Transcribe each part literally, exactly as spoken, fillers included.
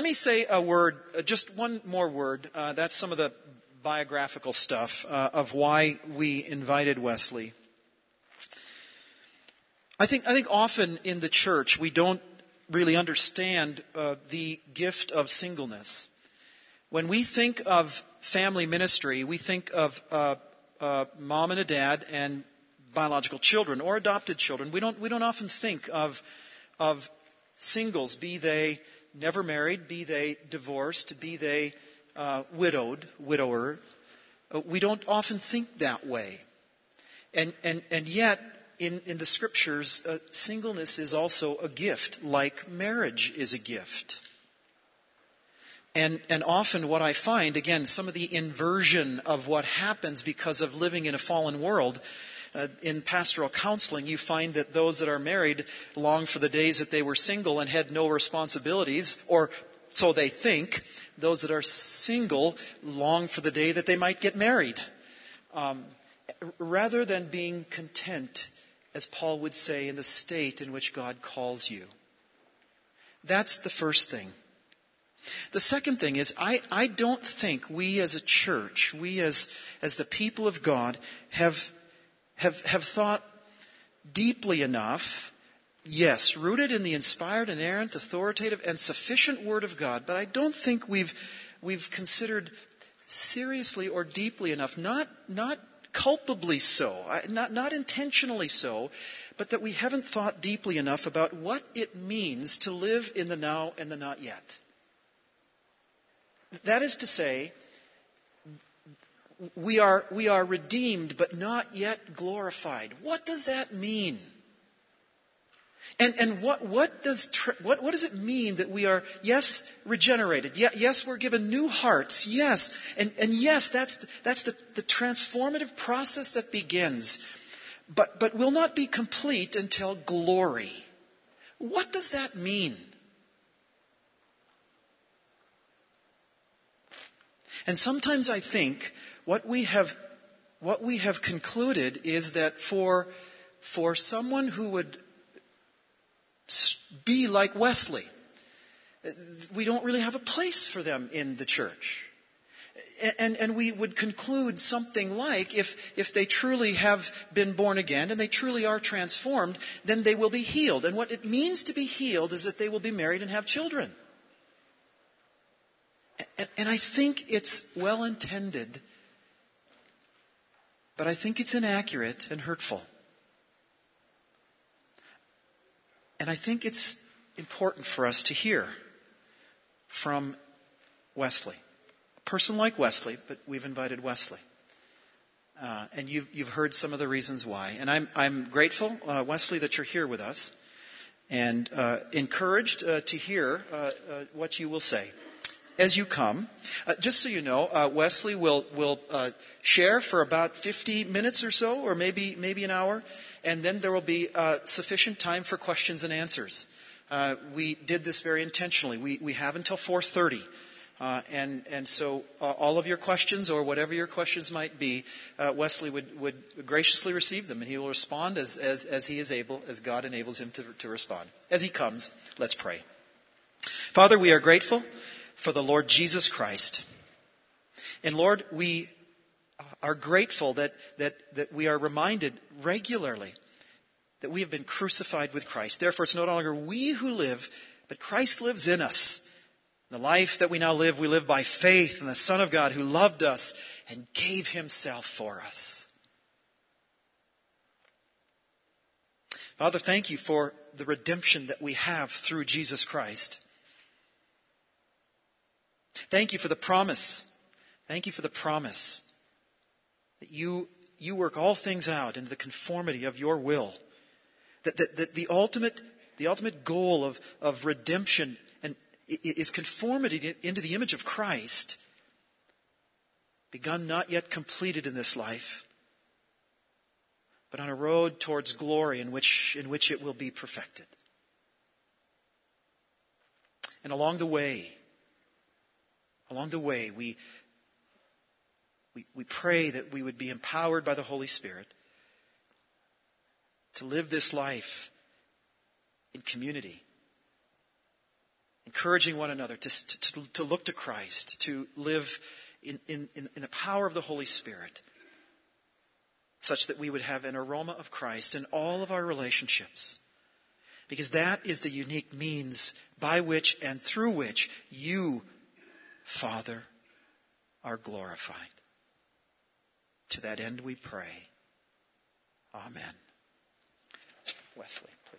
let me say a word, uh, just one more word. Uh, that's some of the biographical stuff uh, of why we invited Wesley. I think I think often in the church we don't really understand uh, the gift of singleness. When we think of family ministry, we think of uh, uh, mom and a dad and biological children or adopted children. We don't we don't often think of of singles, be they never married, be they divorced, be they uh, widowed, widower. Uh, we don't often think that way, and and and yet. In, in the scriptures, uh, singleness is also a gift, like marriage is a gift. And, and often what I find, again, some of the inversion of what happens because of living in a fallen world, uh, in pastoral counseling, you find that those that are married long for the days that they were single and had no responsibilities, or so they think. Those that are single long for the day that they might get married. Um, rather than being content, as Paul would say, in the state in which God calls you. That's the first thing. The second thing is, I, I don't think we as a church, we as, as the people of God, have, have, have thought deeply enough, yes, rooted in the inspired, inerrant, authoritative, and sufficient Word of God, but I don't think we've, we've considered seriously or deeply enough, not, not culpably so, not, not intentionally so, but that we haven't thought deeply enough about what it means to live in the now and the not yet. That is to say, we are, we are redeemed but not yet glorified. What does that mean? And, and what, what, does, what, what does it mean that we are, yes, regenerated? Yes, we're given new hearts. Yes. And, and yes, that's, the, that's the, the transformative process that begins. But, but will not be complete until glory. What does that mean? And sometimes I think what we have, what we have concluded is that for, for someone who would be like Wesley, we don't really have a place for them in the church. And, and we would conclude something like, if, if they truly have been born again and they truly are transformed, then they will be healed. And what it means to be healed is that they will be married and have children. And, and I think it's well intended, but I think it's inaccurate and hurtful. And I think it's important for us to hear from Wesley. A person like Wesley, but we've invited Wesley. Uh, and you've, you've heard some of the reasons why. And I'm, I'm grateful, uh, Wesley, that you're here with us. And uh, encouraged uh, to hear uh, uh, what you will say as you come. Uh, just so you know, uh, Wesley will, will uh, share for about fifty minutes or so, or maybe, maybe an hour. And then there will be uh, sufficient time for questions and answers. Uh, we did this very intentionally. We we have until four thirty. Uh, and, and so uh, all of your questions, or whatever your questions might be, uh, Wesley would, would graciously receive them. And he will respond as, as, as he is able, as God enables him to, to respond. As he comes, let's pray. Father, we are grateful for the Lord Jesus Christ. And Lord, we are grateful that, that, that we are reminded regularly that we have been crucified with Christ. Therefore, it's no longer we who live, but Christ lives in us. The life that we now live, we live by faith in the Son of God who loved us and gave himself for us. Father, thank you for the redemption that we have through Jesus Christ. Thank you for the promise. Thank you for the promise that you, you work all things out into the conformity of your will. That, that, that the ultimate, the ultimate goal of, of redemption and is conformity into the image of Christ, begun not yet completed in this life, but on a road towards glory in which, in which it will be perfected. And along the way, along the way, we, we, we pray that we would be empowered by the Holy Spirit to live this life in community, encouraging one another to, to, to look to Christ, to live in, in, in the power of the Holy Spirit, such that we would have an aroma of Christ in all of our relationships. Because that is the unique means by which and through which you, Father, are glorified. To that end we pray. Amen. Wesley, please.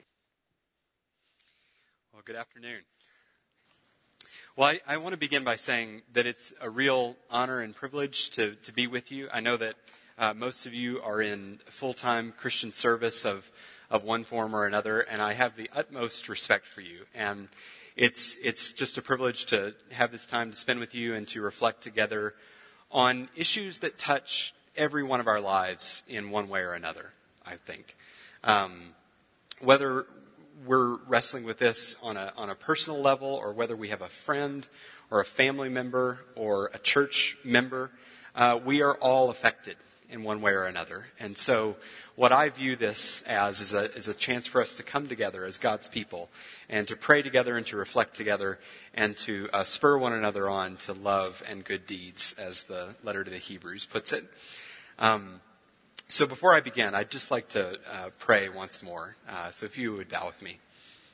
Well, good afternoon. Well, I, I want to begin by saying that it's a real honor and privilege to, to be with you. I know that uh, most of you are in full-time Christian service of, of one form or another, and I have the utmost respect for you. And it's it's just a privilege to have this time to spend with you and to reflect together on issues that touch every one of our lives in one way or another, I think. Um, whether we're wrestling with this on a on a personal level, or whether we have a friend or a family member or a church member, uh, we are all affected in one way or another. And so what I view this as is a, is a chance for us to come together as God's people and to pray together and to reflect together and to uh, spur one another on to love and good deeds, as the letter to the Hebrews puts it. Um, so before I begin, I'd just like to uh, pray once more. Uh, so if you would bow with me.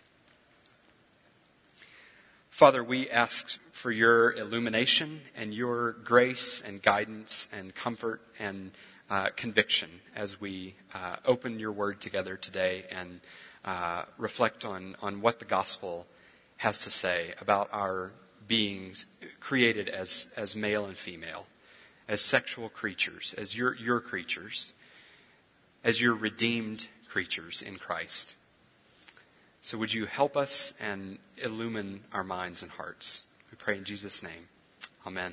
Father, we ask for your illumination and your grace and guidance and comfort and uh, conviction as we uh, open your word together today and uh, reflect on, on what the gospel has to say about our beings created as, as male and female, as sexual creatures, as your, your creatures, as your redeemed creatures in Christ. So would you help us and illumine our minds and hearts? We pray in Jesus' name. Amen.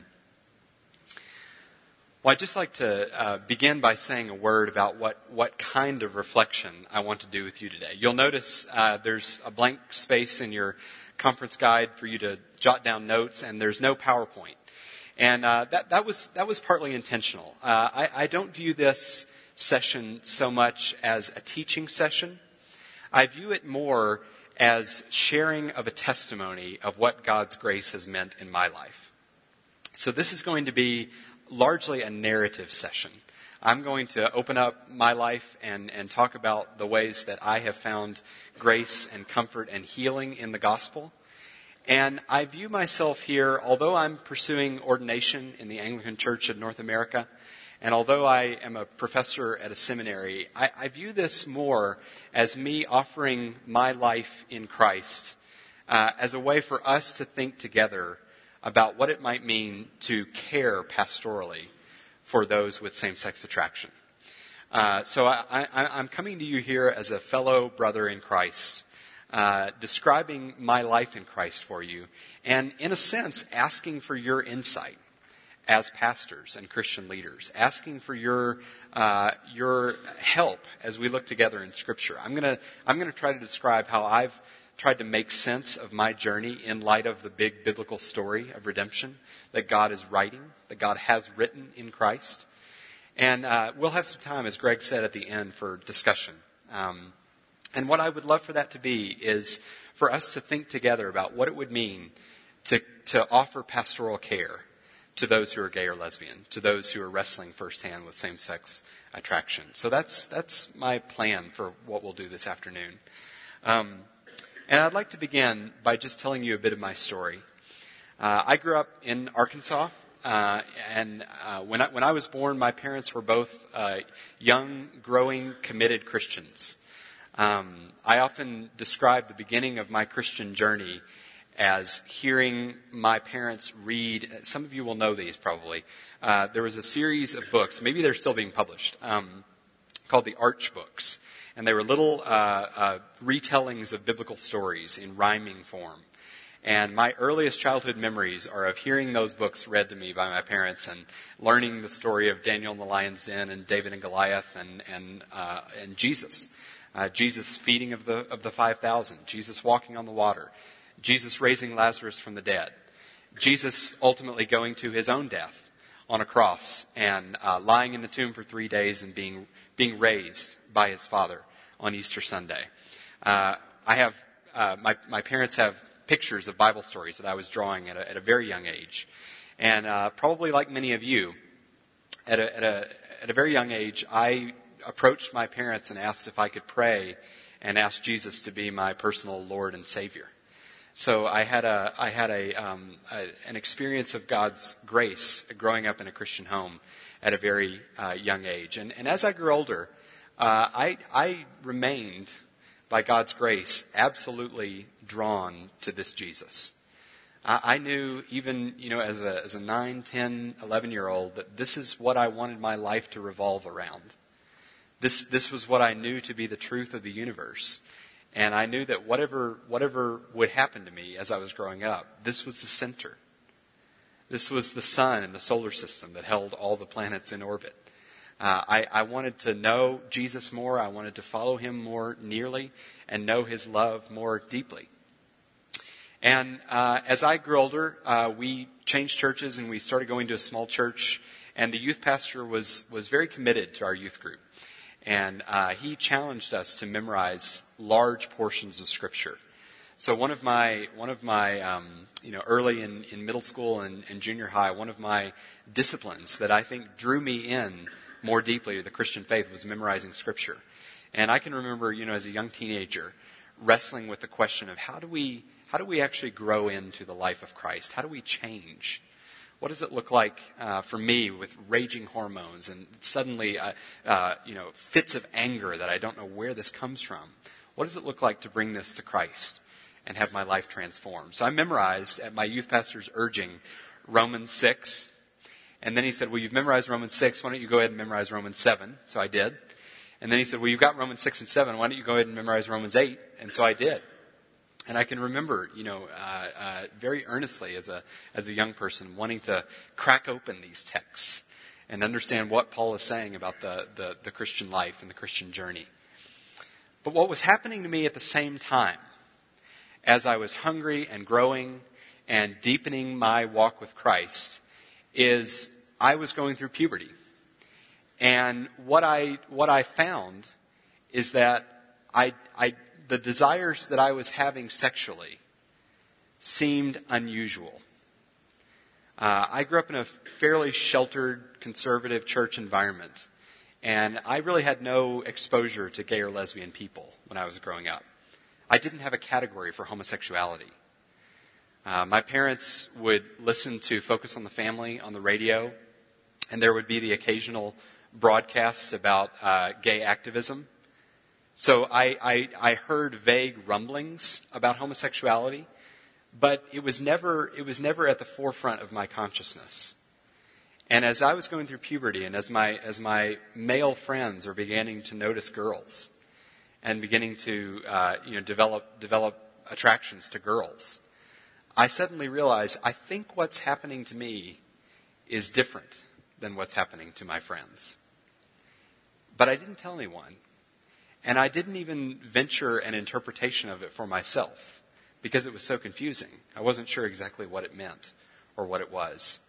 Well, I'd just like to uh, begin by saying a word about what, what kind of reflection I want to do with you today. You'll notice uh, there's a blank space in your conference guide for you to jot down notes, and there's no PowerPoint. And uh, that, that was that was partly intentional. Uh, I, I don't view this session so much as a teaching session. I view it more as sharing of a testimony of what God's grace has meant in my life. So this is going to be largely a narrative session. I'm going to open up my life and, and talk about the ways that I have found grace and comfort and healing in the gospel. And I view myself here, although I'm pursuing ordination in the Anglican Church of North America, and although I am a professor at a seminary, I, I view this more as me offering my life in Christ uh, as a way for us to think together about what it might mean to care pastorally for those with same-sex attraction. Uh, so I, I, I'm coming to you here as a fellow brother in Christ, uh, describing my life in Christ for you, and in a sense, asking for your insight as pastors and Christian leaders, asking for your uh, your help as we look together in Scripture. I'm gonna I'm gonna try to describe how I've tried to make sense of my journey in light of the big biblical story of redemption that God is writing, that God has written in Christ. And uh, we'll have some time, as Greg said at the end, for discussion. Um, and what I would love for that to be is for us to think together about what it would mean to to offer pastoral care to those who are gay or lesbian, to those who are wrestling firsthand with same-sex attraction. So that's that's my plan for what we'll do this afternoon. Um, and I'd like to begin by just telling you a bit of my story. Uh, I grew up in Arkansas, uh, and uh, when I, when I was born, my parents were both uh, young, growing, committed Christians. Um, I often describe the beginning of my Christian journey as hearing my parents read. Some of you will know these probably. Uh, there was a series of books, maybe they're still being published, um, called the Arch Books. And they were little uh, uh, retellings of biblical stories in rhyming form. And my earliest childhood memories are of hearing those books read to me by my parents and learning the story of Daniel in the lion's den and David and Goliath and and, uh, and Jesus. Uh, Jesus feeding of the of the five thousand. Jesus walking on the water. Jesus raising Lazarus from the dead. Jesus ultimately going to his own death on a cross and uh, lying in the tomb for three days and being being raised by his Father on Easter Sunday. Uh, I have uh, my my parents have pictures of Bible stories that I was drawing at a, at a very young age. And uh, probably like many of you, at a, at a at a very young age, I approached my parents and asked if I could pray and ask Jesus to be my personal Lord and Savior. So I had a I had a, um, a an experience of God's grace growing up in a Christian home at a very uh, young age. And, and as I grew older, uh, I I remained, by God's grace, absolutely drawn to this Jesus. I, I knew even, you know, as a as a nine, ten, eleven-year-old that this is what I wanted my life to revolve around. This this was what I knew to be the truth of the universe. And I knew that whatever whatever would happen to me as I was growing up, this was the center. This was the sun and the solar system that held all the planets in orbit. Uh, I, I wanted to know Jesus more. I wanted to follow him more nearly and know his love more deeply. And uh, as I grew older, uh, we changed churches and we started going to a small church. And the youth pastor was was very committed to our youth group. And uh, he challenged us to memorize large portions of Scripture. So one of my one of my um, you know early in, in middle school and, and junior high, one of my disciplines that I think drew me in more deeply to the Christian faith was memorizing Scripture. And I can remember, you know, as a young teenager, wrestling with the question of how do we how do we actually grow into the life of Christ? How do we change? What does it look like uh, for me with raging hormones and suddenly, uh, uh, you know, fits of anger that I don't know where this comes from? What does it look like to bring this to Christ and have my life transformed? So I memorized, at my youth pastor's urging, Romans six. And then he said, well, you've memorized Romans six. Why don't you go ahead and memorize Romans seven? So I did. And then he said, well, you've got Romans six and seven. Why don't you go ahead and memorize Romans eight? And so I did. And I can remember, you know, uh, uh, very earnestly as a as a young person wanting to crack open these texts and understand what Paul is saying about the, the, the Christian life and the Christian journey. But what was happening to me at the same time, as I was hungry and growing and deepening my walk with Christ, is I was going through puberty. And what I what I found is that I I the desires that I was having sexually seemed unusual. Uh, I grew up in a fairly sheltered, conservative church environment, and I really had no exposure to gay or lesbian people when I was growing up. I didn't have a category for homosexuality. Uh, my parents would listen to Focus on the Family on the radio, and there would be the occasional broadcasts about uh, gay activism. So I, I, I heard vague rumblings about homosexuality, but it was never it was never at the forefront of my consciousness. And as I was going through puberty, and as my as my male friends were beginning to notice girls, and beginning to uh, you know develop develop attractions to girls, I suddenly realized I think what's happening to me is different than what's happening to my friends. But I didn't tell anyone. And I didn't even venture an interpretation of it for myself because it was so confusing. I wasn't sure exactly what it meant or what it was.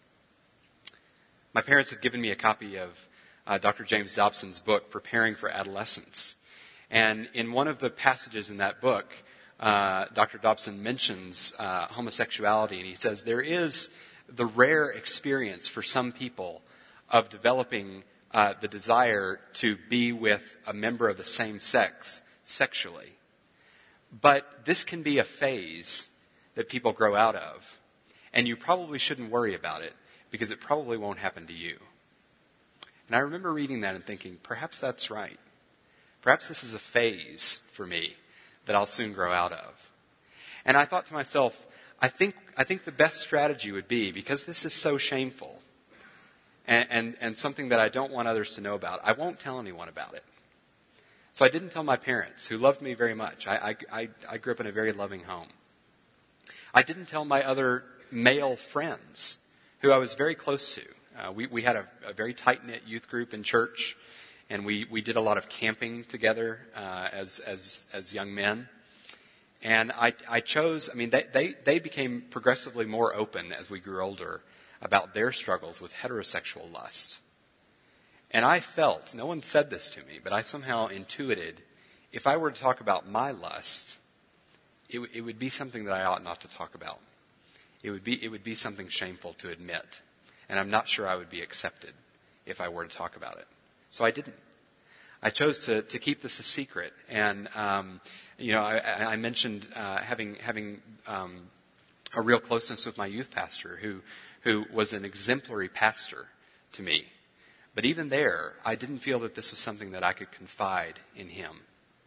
My parents had given me a copy of uh, Doctor James Dobson's book, Preparing for Adolescence. And in one of the passages in that book, uh, Doctor Dobson mentions uh, homosexuality, and he says there is the rare experience for some people of developing Uh, the desire to be with a member of the same sex sexually. But this can be a phase that people grow out of. And you probably shouldn't worry about it because it probably won't happen to you. And I remember reading that and thinking, perhaps that's right. Perhaps this is a phase for me that I'll soon grow out of. And I thought to myself, I think, I think the best strategy would be, because this is so shameful, And, and, and something that I don't want others to know about, I won't tell anyone about it. So I didn't tell my parents, who loved me very much. I, I, I grew up in a very loving home. I didn't tell my other male friends, who I was very close to. Uh, we, we had a, a very tight-knit youth group in church, and we, we did a lot of camping together uh, as, as, as young men. And I, I chose, I mean, they, they, they became progressively more open as we grew older about their struggles with heterosexual lust. And I felt, no one said this to me, but I somehow intuited, if I were to talk about my lust, it, it would be something that I ought not to talk about. It would be it would be something shameful to admit, and I'm not sure I would be accepted if I were to talk about it. So I didn't. I chose to, to keep this a secret, and um, you know, I, I mentioned uh, having having um, a real closeness with my youth pastor, who who was an exemplary pastor to me. But even there, I didn't feel that this was something that I could confide in him.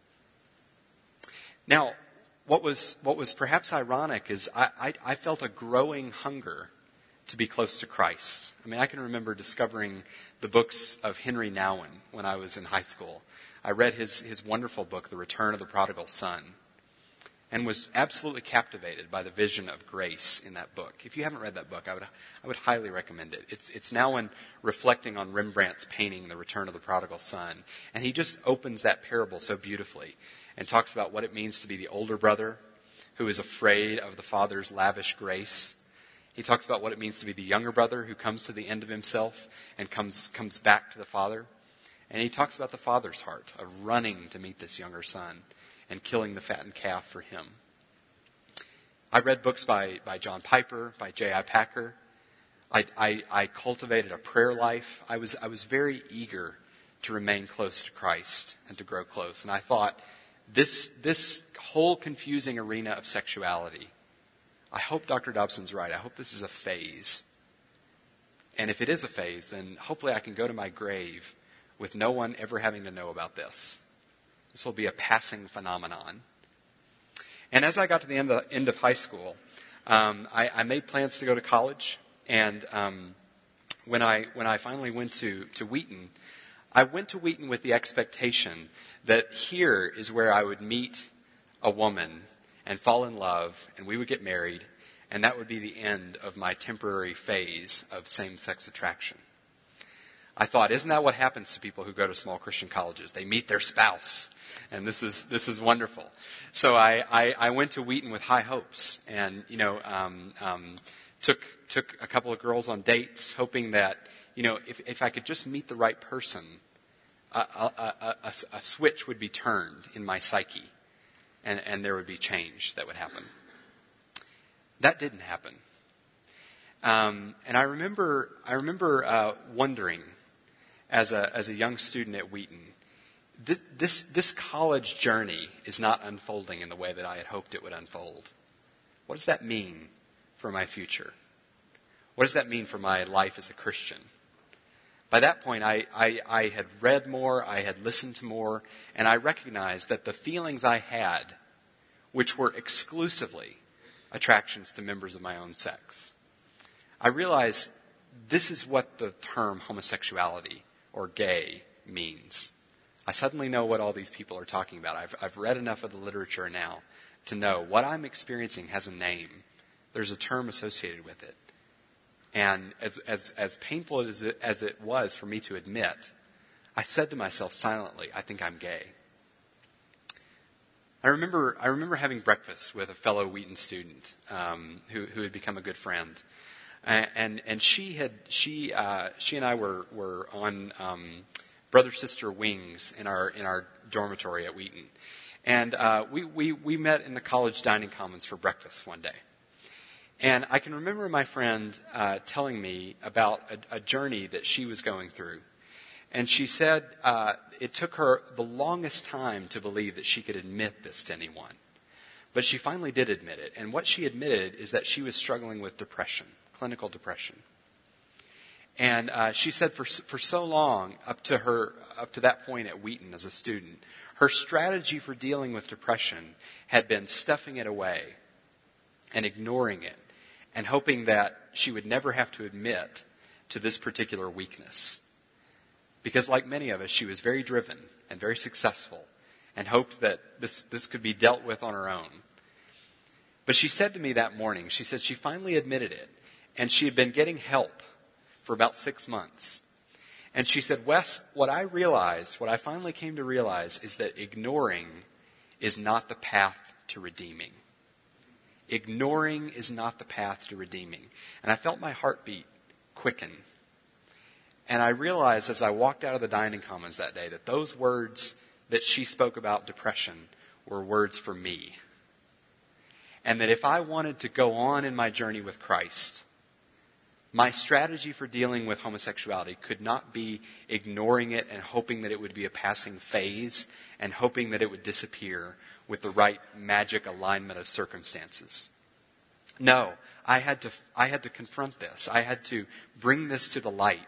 Now, what was what was perhaps ironic is I, I, I felt a growing hunger to be close to Christ. I mean, I can remember discovering the books of Henry Nouwen when I was in high school. I read his, his wonderful book, The Return of the Prodigal Son, and was absolutely captivated by the vision of grace in that book. If you haven't read that book, I would I would highly recommend it. It's it's Nouwen reflecting on Rembrandt's painting, The Return of the Prodigal Son, and he just opens that parable so beautifully and talks about what it means to be the older brother who is afraid of the father's lavish grace. He talks about what it means to be the younger brother who comes to the end of himself and comes comes back to the father. And he talks about the father's heart of running to meet this younger son and killing the fattened calf for him. I read books by, by John Piper, by J I Packer. I, I, I cultivated a prayer life. I was I was very eager to remain close to Christ and to grow close. And I thought, this this whole confusing arena of sexuality, I hope Doctor Dobson's right. I hope this is a phase. And if it is a phase, then hopefully I can go to my grave with no one ever having to know about this. This will be a passing phenomenon. And as I got to the end of, end of high school, um, I, I made plans to go to college. And um, when I when I finally went to, to Wheaton, I went to Wheaton with the expectation that here is where I would meet a woman and fall in love, and we would get married, and that would be the end of my temporary phase of same-sex attraction. I thought, isn't that what happens to people who go to small Christian colleges? They meet their spouse, and this is this is wonderful. So I, I, I went to Wheaton with high hopes, and you know, um, um, took took a couple of girls on dates, hoping that you know, if if I could just meet the right person, a, a, a, a, a switch would be turned in my psyche, and and there would be change that would happen. That didn't happen, um, and I remember I remember uh, wondering, as a as a young student at Wheaton, this, this this college journey is not unfolding in the way that I had hoped it would unfold. What does that mean for my future? What does that mean for my life as a Christian? By that point, I, I, I had read more, I had listened to more, and I recognized that the feelings I had, which were exclusively attractions to members of my own sex, I realized this is what the term homosexuality or gay means. I suddenly know what all these people are talking about. I've, I've read enough of the literature now to know what I'm experiencing has a name. There's a term associated with it. And as as as painful as it, as it was for me to admit, I said to myself silently, I think I'm gay. I remember I remember having breakfast with a fellow Wheaton student um, who who had become a good friend, and and, and she had she uh, she and I were were on um, brother sister wings in our in our dormitory at Wheaton, and uh, we we we met in the college dining commons for breakfast one day. And I can remember my friend uh, telling me about a, a journey that she was going through. And she said uh, it took her the longest time to believe that she could admit this to anyone. But she finally did admit it. And what she admitted is that she was struggling with depression, clinical depression. And uh, she said for for so long, up to her up to that point at Wheaton as a student, her strategy for dealing with depression had been stuffing it away and ignoring it, and hoping that she would never have to admit to this particular weakness. Because like many of us, she was very driven and very successful and hoped that this, this could be dealt with on her own. But she said to me that morning, she said she finally admitted it, and she had been getting help for about six months. And she said, Wes, what I realized, what I finally came to realize is that ignoring is not the path to redeeming. Ignoring is not the path to redeeming. And I felt my heartbeat quicken. And I realized as I walked out of the dining commons that day that those words that she spoke about depression were words for me. And that if I wanted to go on in my journey with Christ, my strategy for dealing with homosexuality could not be ignoring it and hoping that it would be a passing phase and hoping that it would disappear with the right magic alignment of circumstances. No, I had to, I had to confront this. I had to bring this to the light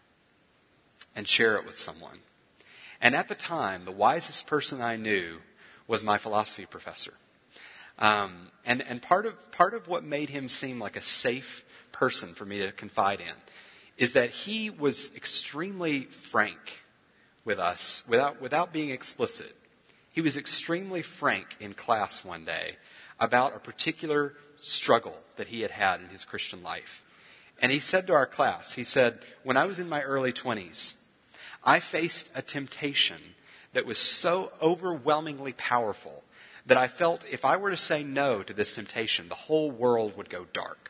and share it with someone. And at the time, the wisest person I knew was my philosophy professor. Um, and, and part of, part of what made him seem like a safe person for me to confide in is that he was extremely frank with us without, without being explicit. He was extremely frank in class one day about a particular struggle that he had had in his Christian life. And he said to our class, he said, when I was in my early twenties, I faced a temptation that was so overwhelmingly powerful that I felt if I were to say no to this temptation, the whole world would go dark.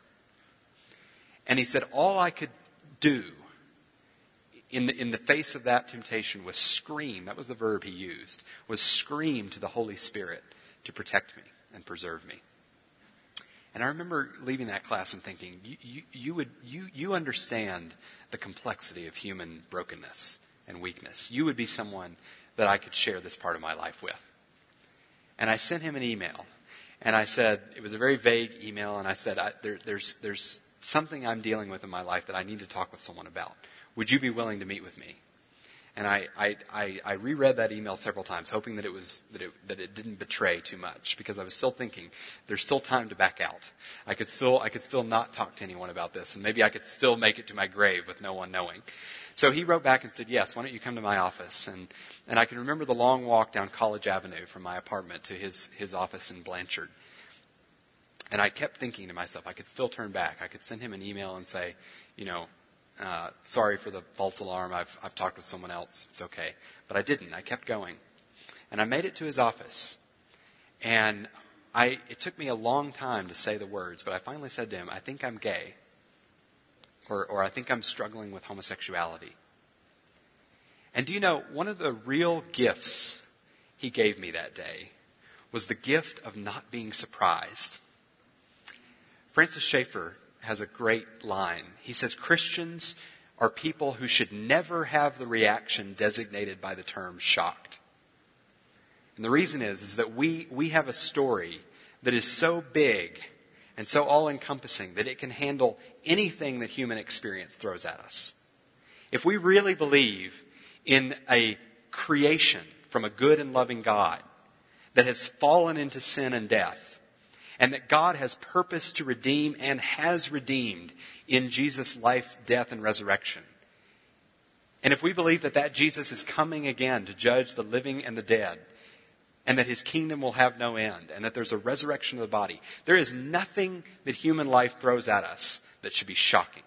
And he said, all I could do in the, in the face of that temptation was scream, that was the verb he used, was scream to the Holy Spirit to protect me and preserve me. And I remember leaving that class and thinking, you, you, you would you you understand the complexity of human brokenness and weakness. You would be someone that I could share this part of my life with. And I sent him an email, and I said, it was a very vague email, and I said, I, there, there's there's something I'm dealing with in my life that I need to talk with someone about. Would you be willing to meet with me? And I, I, I, I reread that email several times, hoping that it was that it that it didn't betray too much, because I was still thinking there's still time to back out. I could still I could still not talk to anyone about this, and maybe I could still make it to my grave with no one knowing. So he wrote back and said, yes, why don't you come to my office? And and I can remember the long walk down College Avenue from my apartment to his his office in Blanchard. And I kept thinking to myself, I could still turn back. I could send him an email and say, you know, Uh, sorry for the false alarm. I've I've talked with someone else. It's okay. But I didn't. I kept going. And I made it to his office. And I it took me a long time to say the words, but I finally said to him, I think I'm gay. Or or I think I'm struggling with homosexuality. And do you know, one of the real gifts he gave me that day was the gift of not being surprised. Francis Schaeffer has a great line. He says, Christians are people who should never have the reaction designated by the term shocked. And the reason is, is that we, we have a story that is so big and so all-encompassing that it can handle anything that human experience throws at us. If we really believe in a creation from a good and loving God that has fallen into sin and death, and that God has purpose to redeem and has redeemed in Jesus' life, death, and resurrection. And if we believe that that Jesus is coming again to judge the living and the dead, and that his kingdom will have no end, and that there's a resurrection of the body, there is nothing that human life throws at us that should be shocking.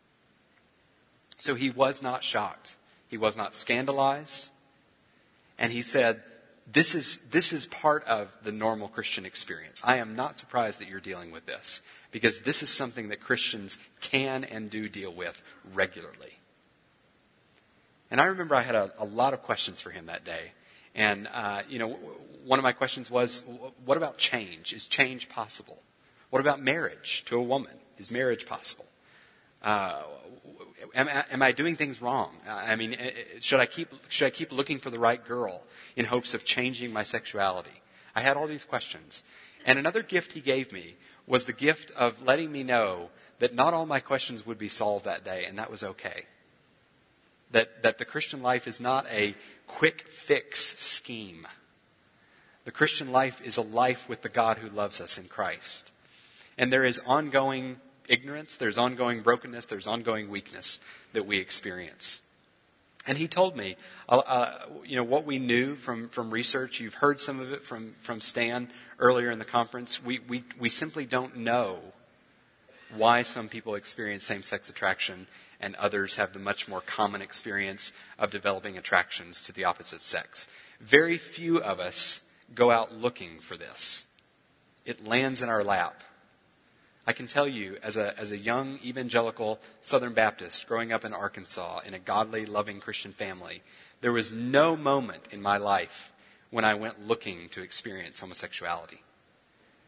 So he was not shocked. He was not scandalized. And he said, This is this is part of the normal Christian experience. I am not surprised that you're dealing with this, because this is something that Christians can and do deal with regularly. And I remember I had a, a lot of questions for him that day. And, uh, you know, one of my questions was, what about change? Is change possible? What about marriage to a woman? Is marriage possible? Uh, am, am I doing things wrong? I mean, should I keep should I keep looking for the right girl in hopes of changing my sexuality? I had all these questions. And another gift he gave me was the gift of letting me know that not all my questions would be solved that day, and that was okay. That, that the Christian life is not a quick fix scheme. The Christian life is a life with the God who loves us in Christ. And there is ongoing ignorance, there's ongoing brokenness, there's ongoing weakness that we experience. And he told me, uh, you know, what we knew from, from research. You've heard some of it from, from Stan earlier in the conference. We, we, we simply don't know why some people experience same-sex attraction and others have the much more common experience of developing attractions to the opposite sex. Very few of us go out looking for this. It lands in our lap. I can tell you, as a as a young evangelical Southern Baptist growing up in Arkansas in a godly, loving Christian family, there was no moment in my life when I went looking to experience homosexuality.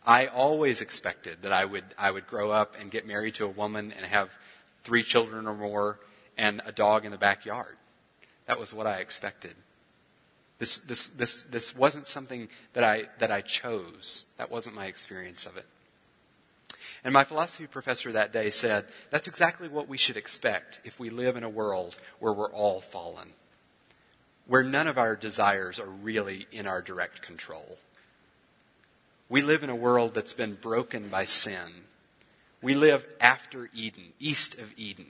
I always expected that I would I would grow up and get married to a woman and have three children or more and a dog in the backyard. That was what I expected. This this this this wasn't something that I that I chose. That wasn't my experience of it. And my philosophy professor that day said, that's exactly what we should expect if we live in a world where we're all fallen, where none of our desires are really in our direct control. We live in a world that's been broken by sin. We live after Eden, east of Eden.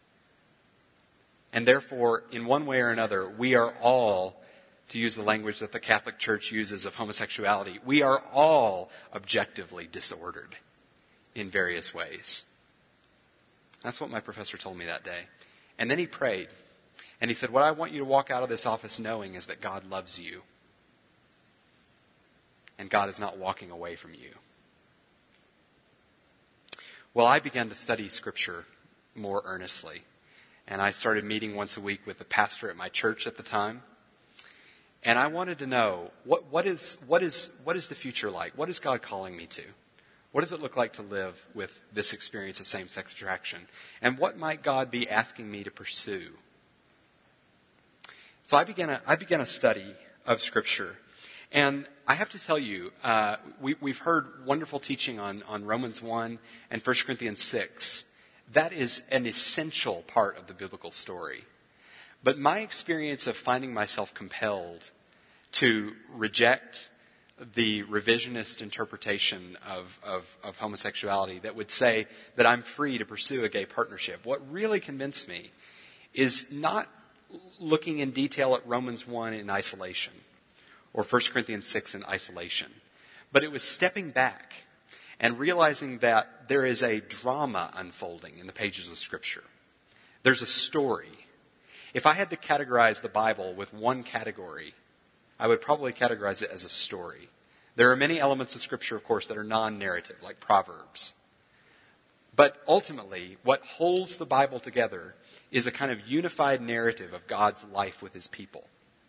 And therefore, in one way or another, we are all, to use the language that the Catholic Church uses of homosexuality, we are all objectively disordered in various ways. That's what my professor told me that day. And then he prayed. And he said, what I want you to walk out of this office knowing is that God loves you. And God is not walking away from you. Well, I began to study Scripture more earnestly. And I started meeting once a week with the pastor at my church at the time. And I wanted to know, what, what, is, what, is, what is the future like? What is God calling me to? What does it look like to live with this experience of same-sex attraction? And what might God be asking me to pursue? So I began a, I began a study of Scripture. And I have to tell you, uh, we, we've heard wonderful teaching on, on Romans one and First Corinthians six. That is an essential part of the biblical story. But my experience of finding myself compelled to reject the revisionist interpretation of, of, of homosexuality that would say that I'm free to pursue a gay partnership, what really convinced me is not looking in detail at Romans one in isolation, or First Corinthians six in isolation. But it was stepping back and realizing that there is a drama unfolding in the pages of Scripture. There's a story. If I had to categorize the Bible with one category, I would probably categorize it as a story. There are many elements of Scripture, of course, that are non-narrative, like Proverbs. But ultimately, what holds the Bible together is a kind of unified narrative of God's life with His people.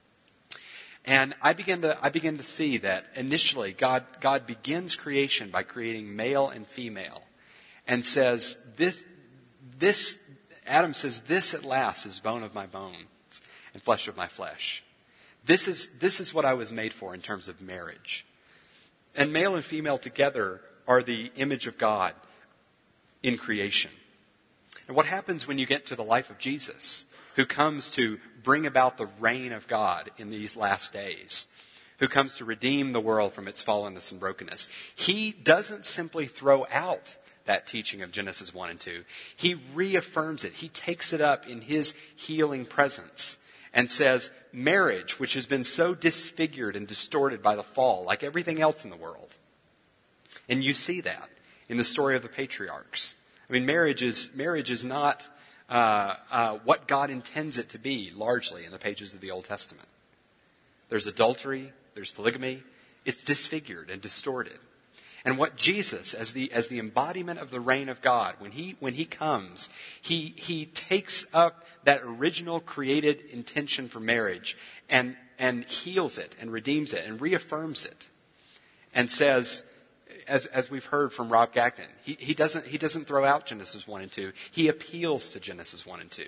And I began to I began to see that initially God God begins creation by creating male and female, and says this this Adam says, this at last is bone of my bones and flesh of my flesh. This is this is what I was made for in terms of marriage. And male and female together are the image of God in creation. And what happens when you get to the life of Jesus, who comes to bring about the reign of God in these last days, who comes to redeem the world from its fallenness and brokenness? He doesn't simply throw out that teaching of Genesis one and two. He reaffirms it. He takes it up in His healing presence and says, marriage, which has been so disfigured and distorted by the fall, like everything else in the world. And you see that in the story of the patriarchs. I mean, marriage is marriage is not uh, uh, what God intends it to be, largely, in the pages of the Old Testament. There's adultery, there's polygamy. It's disfigured and distorted. And what Jesus, as the as the embodiment of the reign of God, when he when he comes, he he takes up that original created intention for marriage and and heals it and redeems it and reaffirms it, and says, as as we've heard from Rob Gagnon, he, he doesn't he doesn't throw out Genesis one and two. He appeals to Genesis one and two.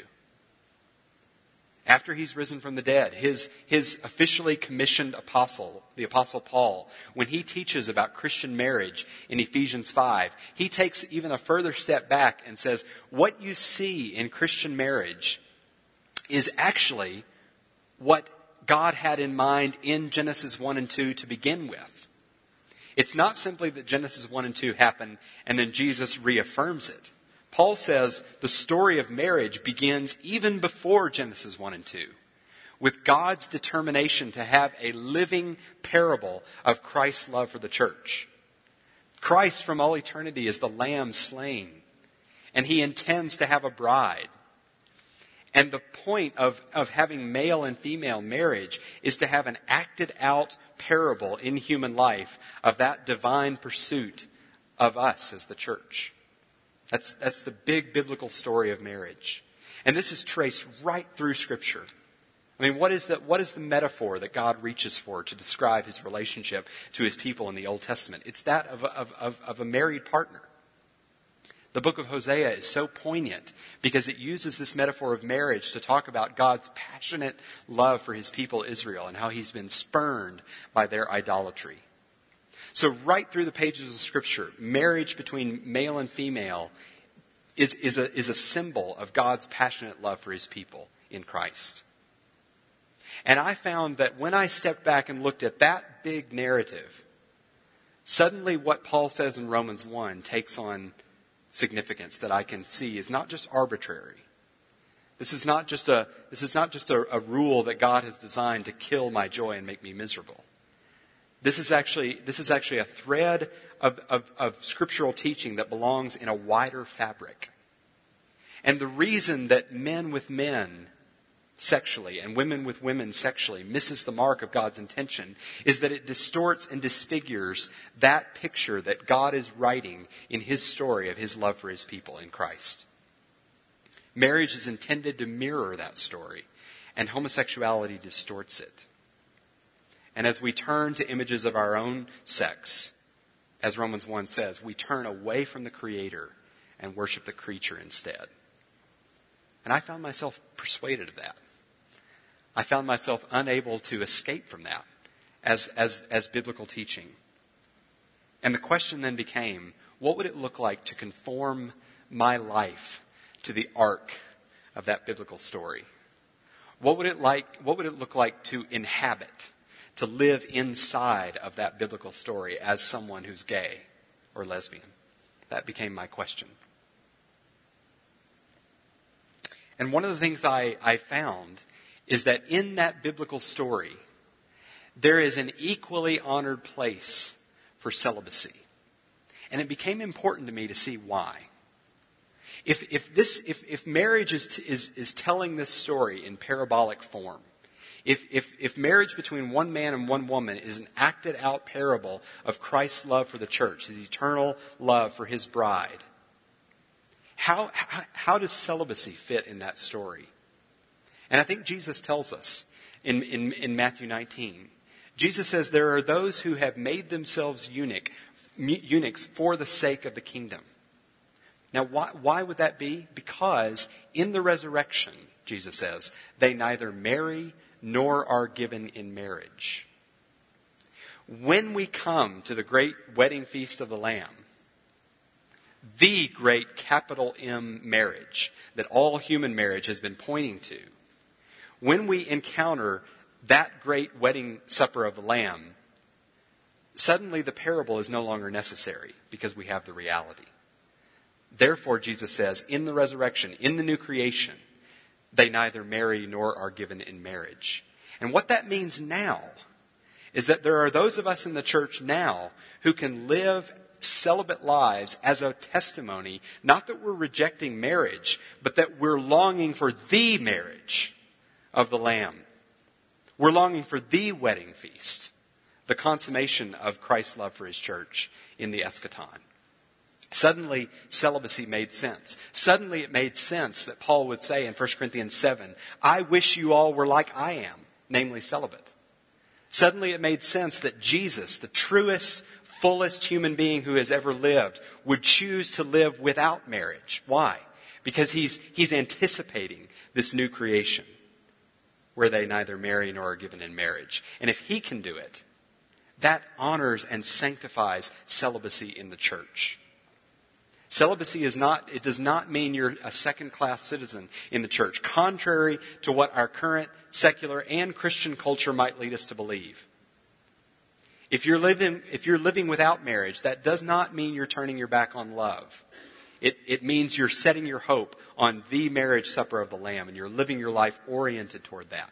After He's risen from the dead, his, his officially commissioned apostle, the Apostle Paul, when he teaches about Christian marriage in Ephesians five, he takes even a further step back and says, what you see in Christian marriage is actually what God had in mind in Genesis one and two to begin with. It's not simply that Genesis one and two happen and then Jesus reaffirms it. Paul says the story of marriage begins even before Genesis one and two, with God's determination to have a living parable of Christ's love for the church. Christ from all eternity is the lamb slain, and He intends to have a bride. And the point of, of having male and female marriage is to have an acted out parable in human life of that divine pursuit of us as the church. That's, that's the big biblical story of marriage. And this is traced right through Scripture. I mean, what is the, what is the metaphor that God reaches for to describe his relationship to his people in the Old Testament? It's that of a, of, of, of a married partner. The book of Hosea is so poignant because it uses this metaphor of marriage to talk about God's passionate love for his people Israel and how he's been spurned by their idolatry. So right through the pages of Scripture, marriage between male and female is, is, a, is a symbol of God's passionate love for his people in Christ. And I found that when I stepped back and looked at that big narrative, suddenly what Paul says in Romans one takes on significance that I can see is not just arbitrary. This is not just a this is not just a, a rule that God has designed to kill my joy and make me miserable. This is actually this is actually a thread of, of, of scriptural teaching that belongs in a wider fabric. And the reason that men with men sexually and women with women sexually misses the mark of God's intention is that it distorts and disfigures that picture that God is writing in his story of his love for his people in Christ. Marriage is intended to mirror that story, and homosexuality distorts it. And as we turn to images of our own sex, as Romans one says, we turn away from the Creator and worship the creature instead. And I found myself persuaded of that. I found myself unable to escape from that as, as, as biblical teaching. And the question then became, what would it look like to conform my life to the arc of that biblical story? What would it like, what would it look like to inhabit, to live inside of that biblical story as someone who's gay or lesbian? That became my question. And one of the things I, I found is that in that biblical story, there is an equally honored place for celibacy. And it became important to me to see why. If, if, this, if, if marriage is, is, is telling this story in parabolic form, if, if, if marriage between one man and one woman is an acted out parable of Christ's love for the church, his eternal love for his bride, How, how how does celibacy fit in that story? And I think Jesus tells us in, in, in Matthew nineteen. Jesus says there are those who have made themselves eunuch, eunuchs for the sake of the kingdom. Now, why, why would that be? Because in the resurrection, Jesus says, they neither marry nor are given in marriage. When we come to the great wedding feast of the Lamb, the great capital M marriage that all human marriage has been pointing to, when we encounter that great wedding supper of the Lamb, suddenly the parable is no longer necessary because we have the reality. Therefore, Jesus says, in the resurrection, in the new creation, they neither marry nor are given in marriage. And what that means now is that there are those of us in the church now who can live celibate lives as a testimony, not that we're rejecting marriage, but that we're longing for the marriage of the Lamb. We're longing for the wedding feast, the consummation of Christ's love for his church in the eschaton. Suddenly, celibacy made sense. Suddenly, it made sense that Paul would say in First Corinthians seven, I wish you all were like I am, namely celibate. Suddenly, it made sense that Jesus, the truest, fullest human being who has ever lived, would choose to live without marriage. Why? Because he's, he's anticipating this new creation where they neither marry nor are given in marriage. And if he can do it, that honors and sanctifies celibacy in the church. Celibacy is not, it does not mean you're a second-class citizen in the church, contrary to what our current secular and Christian culture might lead us to believe. If you're living, if you're living without marriage, that does not mean you're turning your back on love. It, it means you're setting your hope on the marriage supper of the Lamb, and you're living your life oriented toward that.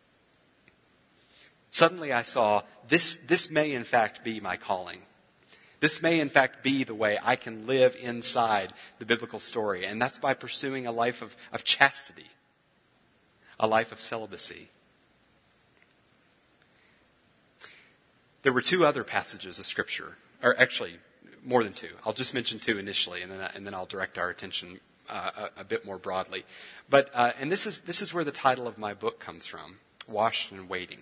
Suddenly I saw this, this may in fact be my calling. This may in fact be the way I can live inside the biblical story, and that's by pursuing a life of, of chastity, a life of celibacy. There were two other passages of Scripture, or actually more than two. I'll just mention two initially, and then and then I'll direct our attention uh, a, a bit more broadly. But uh, and this is this is where the title of my book comes from. washed and waiting.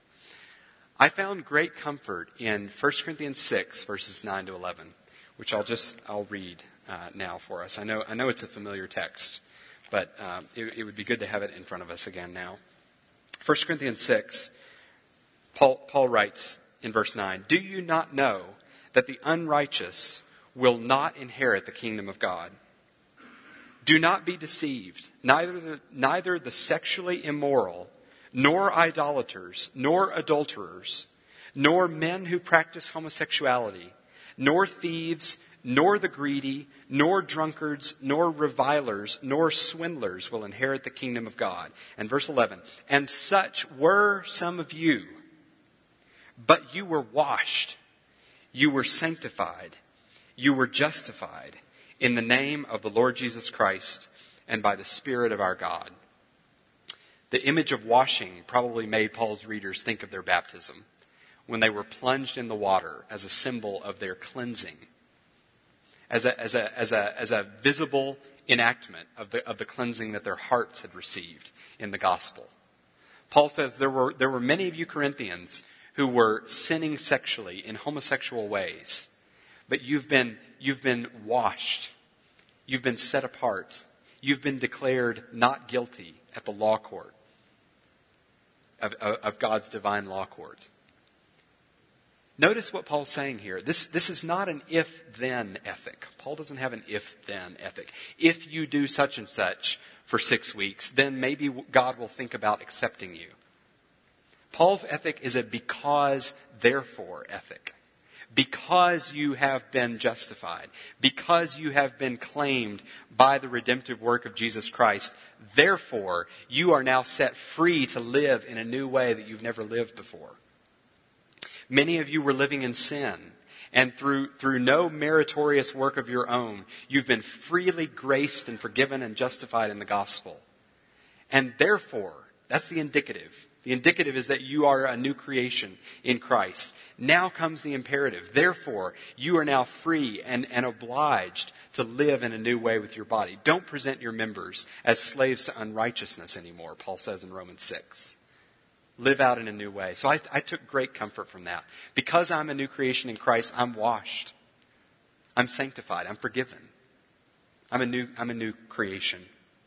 I found great comfort in First Corinthians six, verses nine to eleven, which I'll just, I'll read uh, now for us. I know I know it's a familiar text, but uh, it, it would be good to have it in front of us again now. First Corinthians six, Paul, Paul writes in verse nine, "Do you not know that the unrighteous will not inherit the kingdom of God? Do not be deceived. Neither the, neither the sexually immoral, nor idolaters, nor adulterers, nor men who practice homosexuality, nor thieves, nor the greedy, nor drunkards, nor revilers, nor swindlers will inherit the kingdom of God." And verse eleven, "And such were some of you, but you were washed, you were sanctified, you were justified in the name of the Lord Jesus Christ and by the Spirit of our God." The image of washing probably made Paul's readers think of their baptism, when they were plunged in the water as a symbol of their cleansing, as a, as a, as a, as a visible enactment of the, of the cleansing that their hearts had received in the gospel. Paul says there were, there were many of you Corinthians who were sinning sexually in homosexual ways, but you've been, you've been washed. You've been set apart. You've been declared not guilty at the law court of, of, of God's divine law court. Notice what Paul's saying here. This, this is not an if-then ethic. Paul doesn't have an if-then ethic. If you do such and such for six weeks, then maybe God will think about accepting you. Paul's ethic is a because-therefore ethic. Because you have been justified, because you have been claimed by the redemptive work of Jesus Christ, therefore you are now set free to live in a new way that you've never lived before. Many of you were living in sin, and through, through no meritorious work of your own, you've been freely graced and forgiven and justified in the gospel. And therefore, that's the indicative. The indicative is that you are a new creation in Christ. Now comes the imperative. Therefore, you are now free and, and obliged to live in a new way with your body. Don't present your members as slaves to unrighteousness anymore, Paul says in Romans six. Live out in a new way. So I, I took great comfort from that. Because I'm a new creation in Christ, I'm washed. I'm sanctified. I'm forgiven. I'm a new, I'm a new creation.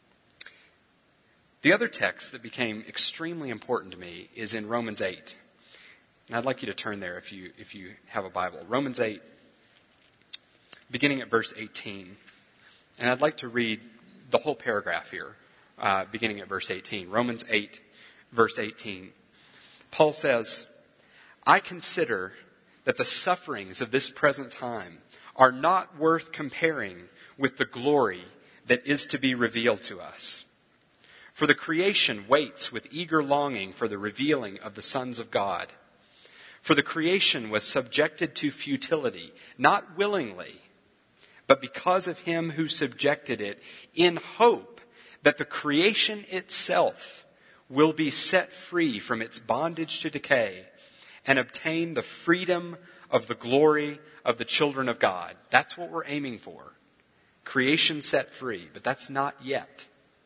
The other text that became extremely important to me is in Romans eight. And I'd like you to turn there if you if you have a Bible. Romans eight, beginning at verse eighteen. And I'd like to read the whole paragraph here, uh, beginning at verse eighteen. Romans eight, verse eighteen. Paul says, "I consider that the sufferings of this present time are not worth comparing with the glory that is to be revealed to us. For the creation waits with eager longing for the revealing of the sons of God. For the creation was subjected to futility, not willingly, but because of him who subjected it, in hope that the creation itself will be set free from its bondage to decay and obtain the freedom of the glory of the children of God." That's what we're aiming for. Creation set free, but that's not yet.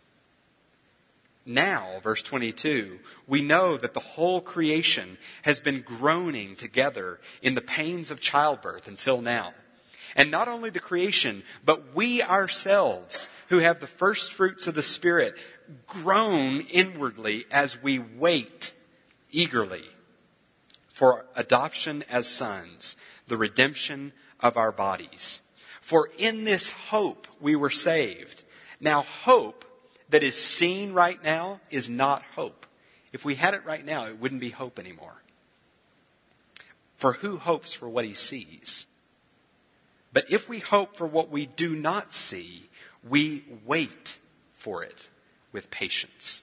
Now, verse twenty-two, "We know that the whole creation has been groaning together in the pains of childbirth until now. And not only the creation, but we ourselves, who have the first fruits of the Spirit, groan inwardly as we wait eagerly for adoption as sons, the redemption of our bodies. For in this hope we were saved. Now hope that is seen right now is not hope. If we had it right now, it wouldn't be hope anymore. For who hopes for what he sees? But if we hope for what we do not see, we wait for it with patience."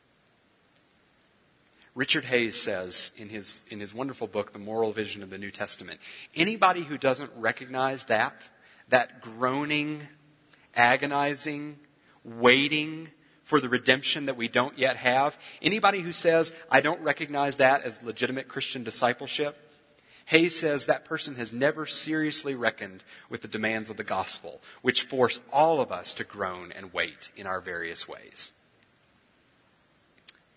Richard Hayes says in his, in his wonderful book, The Moral Vision of the New Testament, anybody who doesn't recognize that, that groaning, agonizing, waiting for the redemption that we don't yet have, anybody who says, I don't recognize that as legitimate Christian discipleship, Hayes says that person has never seriously reckoned with the demands of the gospel, which force all of us to groan and wait in our various ways.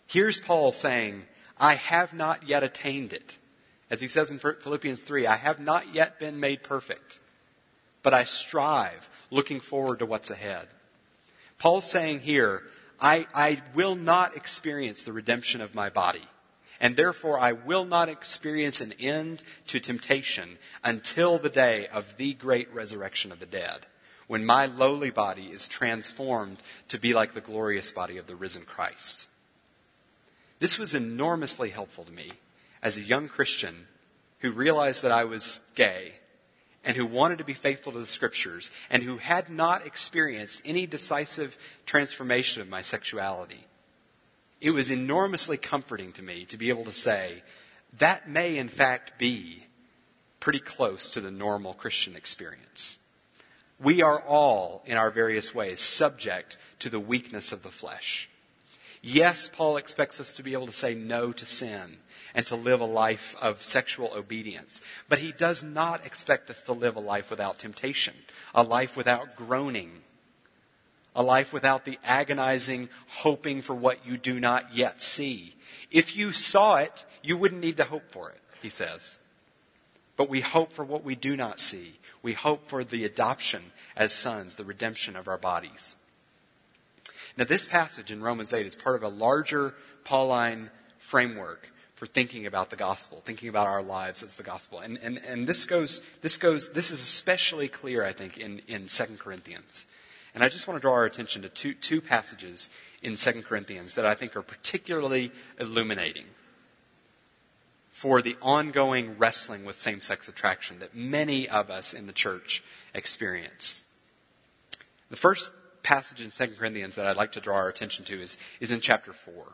Here's Paul saying, I have not yet attained it. As he says in Philippians three, I have not yet been made perfect, but I strive, looking forward to what's ahead. Paul's saying here, I, I will not experience the redemption of my body, and therefore I will not experience an end to temptation until the day of the great resurrection of the dead, when my lowly body is transformed to be like the glorious body of the risen Christ. This was enormously helpful to me as a young Christian who realized that I was gay and who wanted to be faithful to the Scriptures and who had not experienced any decisive transformation of my sexuality. It was enormously comforting to me to be able to say, that may in fact be pretty close to the normal Christian experience. We are all, in our various ways, subject to the weakness of the flesh. Yes, Paul expects us to be able to say no to sin and to live a life of sexual obedience. But he does not expect us to live a life without temptation, a life without groaning, a life without the agonizing hoping for what you do not yet see. If you saw it, you wouldn't need to hope for it, he says. But we hope for what we do not see. We hope for the adoption as sons, the redemption of our bodies. Now, this passage in Romans eight is part of a larger Pauline framework for thinking about the gospel, thinking about our lives as the gospel. And and, and this goes this goes this is especially clear, I think, in, in Second Corinthians. And I just want to draw our attention to two two passages in Second Corinthians that I think are particularly illuminating for the ongoing wrestling with same-sex attraction that many of us in the church experience. The first passage in Second Corinthians that I'd like to draw our attention to is, is in chapter four.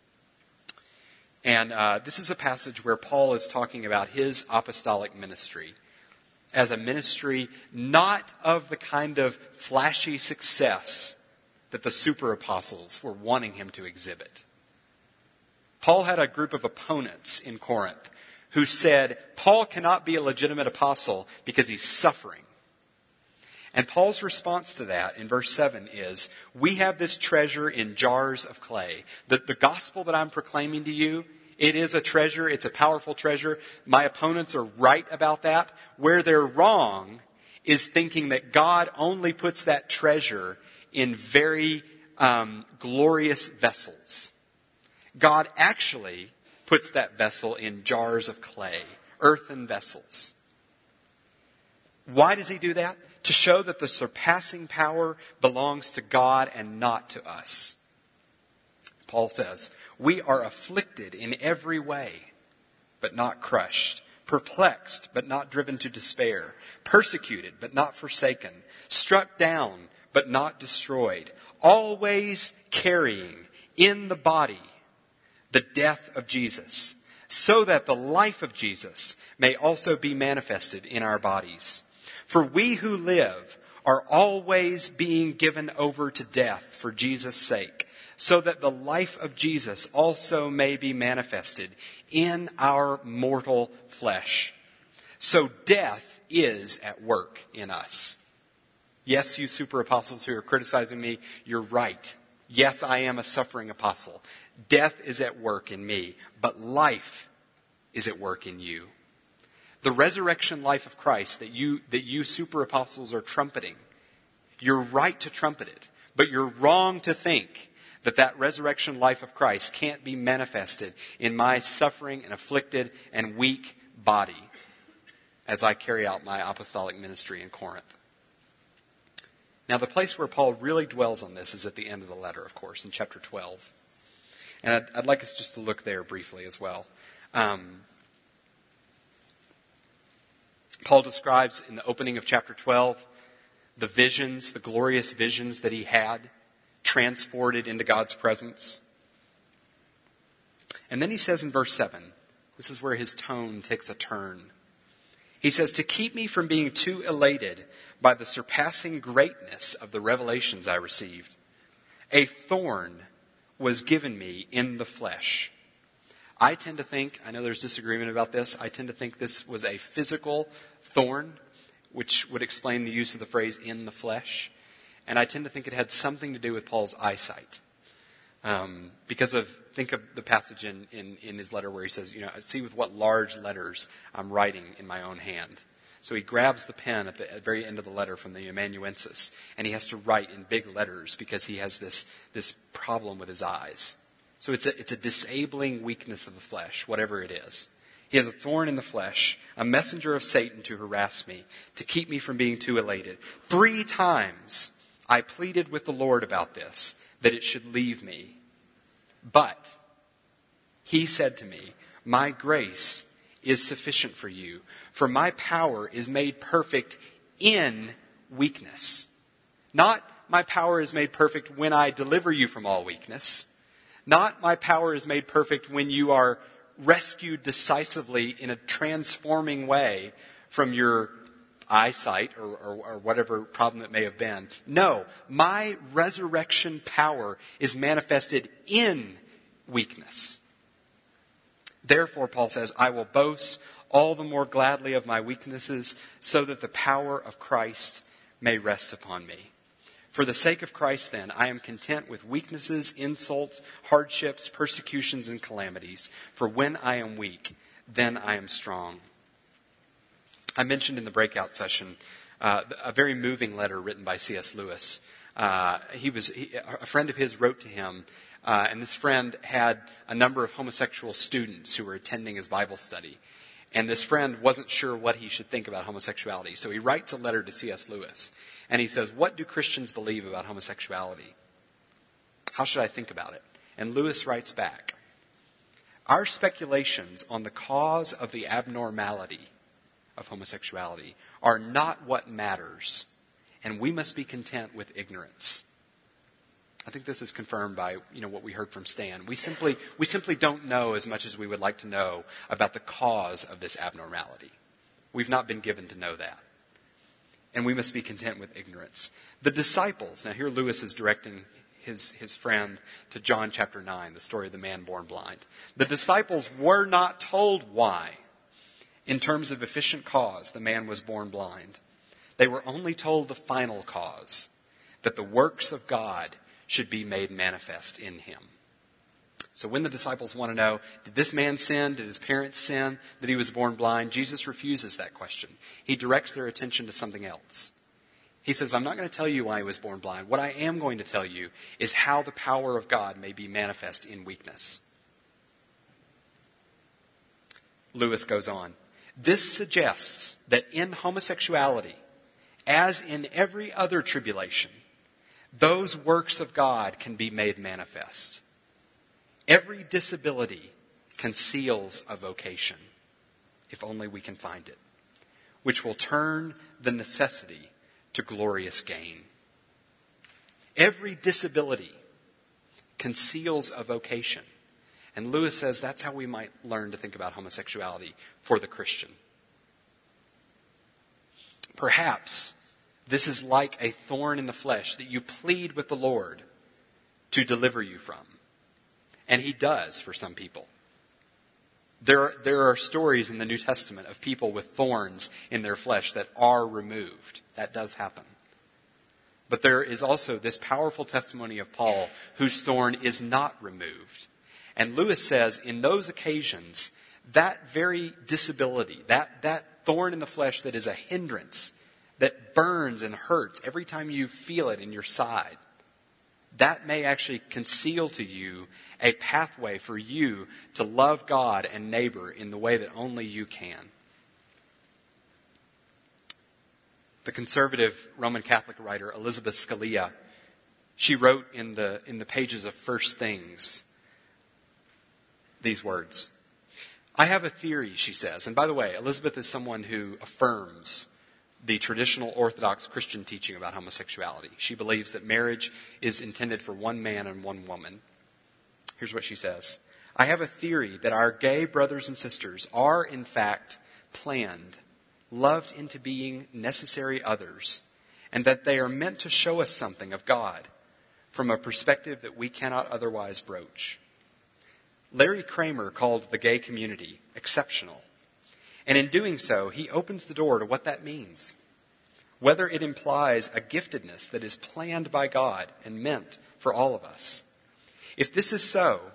And uh, this is a passage where Paul is talking about his apostolic ministry as a ministry not of the kind of flashy success that the super apostles were wanting him to exhibit. Paul had a group of opponents in Corinth who said, Paul cannot be a legitimate apostle because he's suffering. And Paul's response to that in verse seven is, we have this treasure in jars of clay. The, the gospel that I'm proclaiming to you, it is a treasure. It's a powerful treasure. My opponents are right about that. Where they're wrong is thinking that God only puts that treasure in very um, glorious vessels. God actually puts that vessel in jars of clay, earthen vessels. Why does he do that? To show that the surpassing power belongs to God and not to us. Paul says, we are afflicted in every way, but not crushed, perplexed, but not driven to despair, persecuted, but not forsaken, struck down, but not destroyed, always carrying in the body the death of Jesus, so that the life of Jesus may also be manifested in our bodies. For we who live are always being given over to death for Jesus' sake, so that the life of Jesus also may be manifested in our mortal flesh. So death is at work in us. Yes, you super apostles who are criticizing me, you're right. Yes, I am a suffering apostle. Death is at work in me, but life is at work in you. The resurrection life of Christ that you that you super apostles are trumpeting, you're right to trumpet it, but you're wrong to think that that resurrection life of Christ can't be manifested in my suffering and afflicted and weak body as I carry out my apostolic ministry in Corinth. Now, the place where Paul really dwells on this is at the end of the letter, of course, in chapter twelve. And I'd, I'd like us just to look there briefly as well. Um, Paul describes in the opening of chapter twelve the visions, the glorious visions that he had, transported into God's presence. And then he says in verse seven, this is where his tone takes a turn. He says, to keep me from being too elated by the surpassing greatness of the revelations I received, a thorn was given me in the flesh. I tend to think, I know there's disagreement about this, I tend to think this was a physical thorn, which would explain the use of the phrase in the flesh. And I tend to think it had something to do with Paul's eyesight. Um, because of think of the passage in, in, in his letter where he says, you know, see with what large letters I'm writing in my own hand. So he grabs the pen at the, at the very end of the letter from the amanuensis, and he has to write in big letters because he has this, this problem with his eyes. So it's a, it's a disabling weakness of the flesh, whatever it is. He has a thorn in the flesh, a messenger of Satan to harass me, to keep me from being too elated. Three times I pleaded with the Lord about this, that it should leave me. But he said to me, my grace is sufficient for you, for my power is made perfect in weakness. Not my power is made perfect when I deliver you from all weakness. Not my power is made perfect when you are rescued decisively in a transforming way from your eyesight or, or, or whatever problem it may have been. No, my resurrection power is manifested in weakness. Therefore, Paul says, I will boast all the more gladly of my weaknesses so that the power of Christ may rest upon me. For the sake of Christ, then, I am content with weaknesses, insults, hardships, persecutions, and calamities. For when I am weak, then I am strong. I mentioned in the breakout session uh, a very moving letter written by C S Lewis. Uh, he was he, a friend of his wrote to him, uh, and this friend had a number of homosexual students who were attending his Bible study. And this friend wasn't sure what he should think about homosexuality. So he writes a letter to C S Lewis. And he says, what do Christians believe about homosexuality? How should I think about it? And Lewis writes back, our speculations on the cause of the abnormality of homosexuality are not what matters. And we must be content with ignorance. I think this is confirmed by, you know, what we heard from Stan. We simply, we simply don't know as much as we would like to know about the cause of this abnormality. We've not been given to know that. And we must be content with ignorance. The disciples, now here Lewis is directing his, his friend to John chapter nine, the story of the man born blind. The disciples were not told why, in terms of efficient cause, the man was born blind. They were only told the final cause, that the works of God should be made manifest in him. So when the disciples want to know, did this man sin? Did his parents sin that he was born blind? Jesus refuses that question. He directs their attention to something else. He says, I'm not going to tell you why he was born blind. What I am going to tell you is how the power of God may be manifest in weakness. Lewis goes on. This suggests that in homosexuality, as in every other tribulation, those works of God can be made manifest. Every disability conceals a vocation, if only we can find it, which will turn the necessity to glorious gain. Every disability conceals a vocation. And Lewis says that's how we might learn to think about homosexuality for the Christian. Perhaps this is like a thorn in the flesh that you plead with the Lord to deliver you from. And he does for some people. There are, there are stories in the New Testament of people with thorns in their flesh that are removed. That does happen. But there is also this powerful testimony of Paul whose thorn is not removed. And Lewis says in those occasions, that very disability, that, that thorn in the flesh that is a hindrance, that burns and hurts every time you feel it in your side, that may actually conceal to you a pathway for you to love God and neighbor in the way that only you can. The conservative Roman Catholic writer Elizabeth Scalia, she wrote in the, in the pages of First Things these words. I have a theory, she says. And by the way, Elizabeth is someone who affirms the traditional Orthodox Christian teaching about homosexuality. She believes that marriage is intended for one man and one woman. Here's what she says. I have a theory that our gay brothers and sisters are, in fact, planned, loved into being necessary others, and that they are meant to show us something of God from a perspective that we cannot otherwise broach. Larry Kramer called the gay community exceptional. And in doing so, he opens the door to what that means. Whether it implies a giftedness that is planned by God and meant for all of us. If this is so,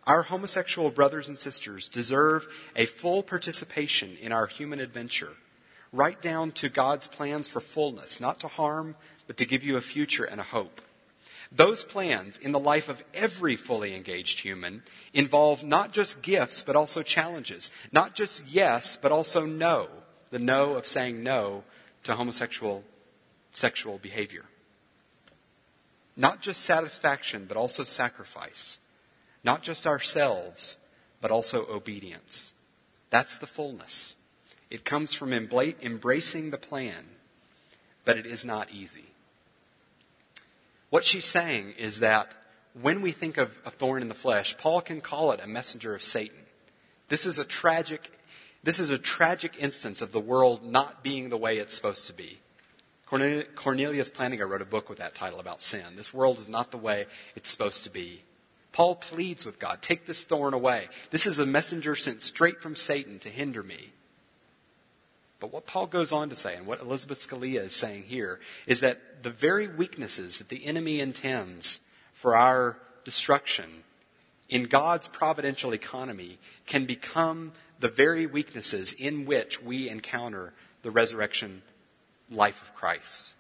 Our homosexual brothers and sisters deserve a full participation in our human adventure, right down to God's plans for fullness, not to harm, but to give you a future and a hope. Those plans in the life of every fully engaged human involve not just gifts, but also challenges. Not just yes, but also no. The no of saying no to homosexual sexual behavior. Not just satisfaction, but also sacrifice. Not just ourselves, but also obedience. That's the fullness. It comes from embla- embracing the plan, but it is not easy. What she's saying is that when we think of a thorn in the flesh, Paul can call it a messenger of Satan. This is a tragic, this is a tragic instance of the world not being the way it's supposed to be. Cornelius Plantinga wrote a book with that title about sin. This world is not the way it's supposed to be. Paul pleads with God, take this thorn away. This is a messenger sent straight from Satan to hinder me. But what Paul goes on to say, and what Elizabeth Scalia is saying here, is that the very weaknesses that the enemy intends for our destruction in God's providential economy can become the very weaknesses in which we encounter the resurrection life of Christ.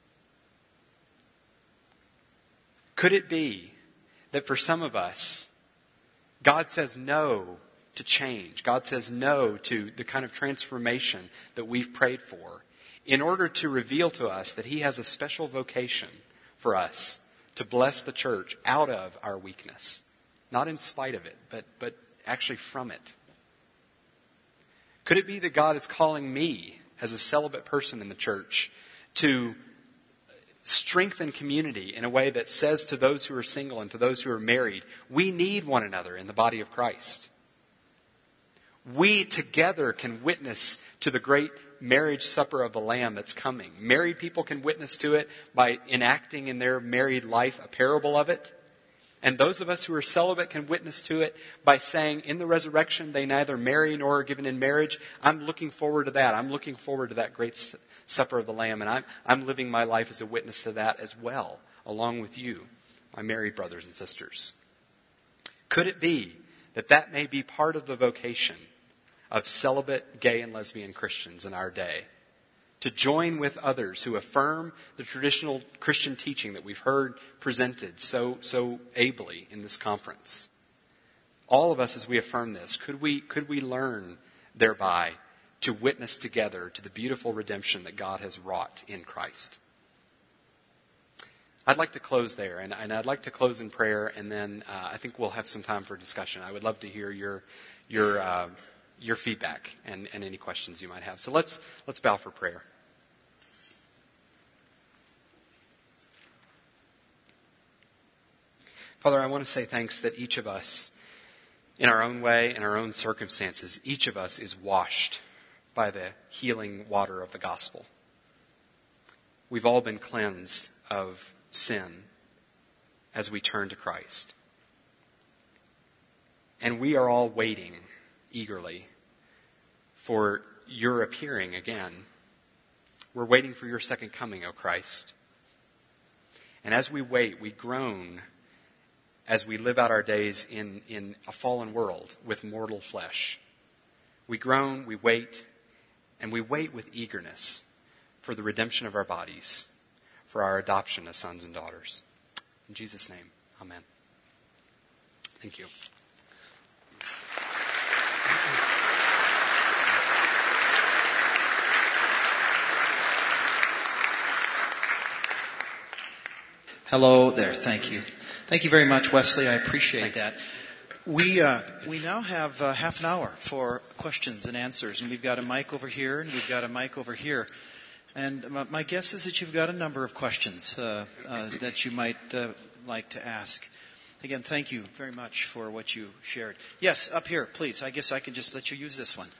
Could it be that for some of us, God says no to change. God says no to the kind of transformation that we've prayed for in order to reveal to us that He has a special vocation for us to bless the church out of our weakness. Not in spite of it, but, but actually from it. Could it be that God is calling me as a celibate person in the church to strengthen community in a way that says to those who are single and to those who are married, we need one another in the body of Christ. We together can witness to the great marriage supper of the Lamb that's coming. Married people can witness to it by enacting in their married life a parable of it. And those of us who are celibate can witness to it by saying, in the resurrection, they neither marry nor are given in marriage. I'm looking forward to that. I'm looking forward to that great supper of the Lamb. And I'm, I'm living my life as a witness to that as well, along with you, my married brothers and sisters. Could it be that that may be part of the vocation of celibate gay and lesbian Christians in our day? To join with others who affirm the traditional Christian teaching that we've heard presented so so ably in this conference. All of us, as we affirm this, could we could we learn thereby to witness together to the beautiful redemption that God has wrought in Christ? I'd like to close there, and, and I'd like to close in prayer, and then uh, I think we'll have some time for discussion. I would love to hear your your uh, your feedback and, and any questions you might have. So let's let's bow for prayer. Father, I want to say thanks that each of us, in our own way, in our own circumstances, each of us is washed by the healing water of the gospel. We've all been cleansed of sin as we turn to Christ. And we are all waiting eagerly for your appearing again. We're waiting for your second coming, O Christ. And as we wait, we groan as we live out our days in, in a fallen world with mortal flesh. We groan, we wait, and we wait with eagerness for the redemption of our bodies, for our adoption as sons and daughters. In Jesus' name, amen. Thank you. Hello there. Thank you. Thank you very much, Wesley. I appreciate Thanks. that. We uh, we now have uh, half an hour for questions and answers, and we've got a mic over here, and we've got a mic over here. And my, my guess is that you've got a number of questions uh, uh, that you might uh, like to ask. Again, thank you very much for what you shared. Yes, up here, please. I guess I can just let you use this one.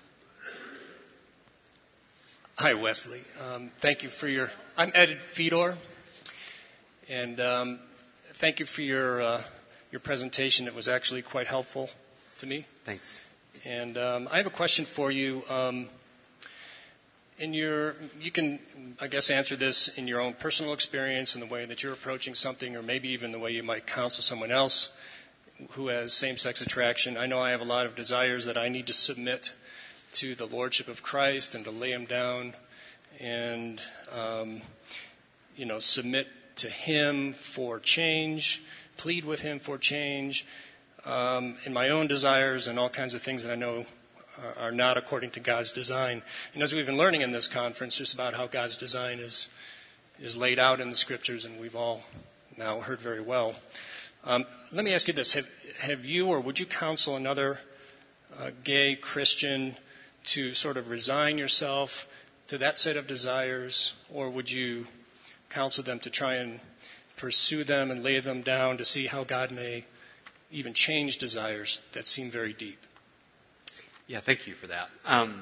Hi, Wesley. Um, thank you for your... I'm Ed Fedor, and um, thank you for your uh, your presentation. It was actually quite helpful to me. Thanks. And um, I have a question for you. Um, in your, you can, I guess, answer this in your own personal experience and the way that you're approaching something, or maybe even the way you might counsel someone else. who has same-sex attraction. I know I have a lot of desires that I need to submit to the Lordship of Christ and to lay them down and, um, you know, submit to Him for change, plead with Him for change, um, in my own desires and all kinds of things that I know are, are not according to God's design. And as we've been learning in this conference, just about how God's design is is laid out in the Scriptures, and we've all now heard very well. Um, let me ask you this. Have, have you or would you counsel another uh, gay Christian to sort of resign yourself to that set of desires, or would you counsel them to try and pursue them and lay them down to see how God may even change desires that seem very deep? Yeah, thank you for that. Um,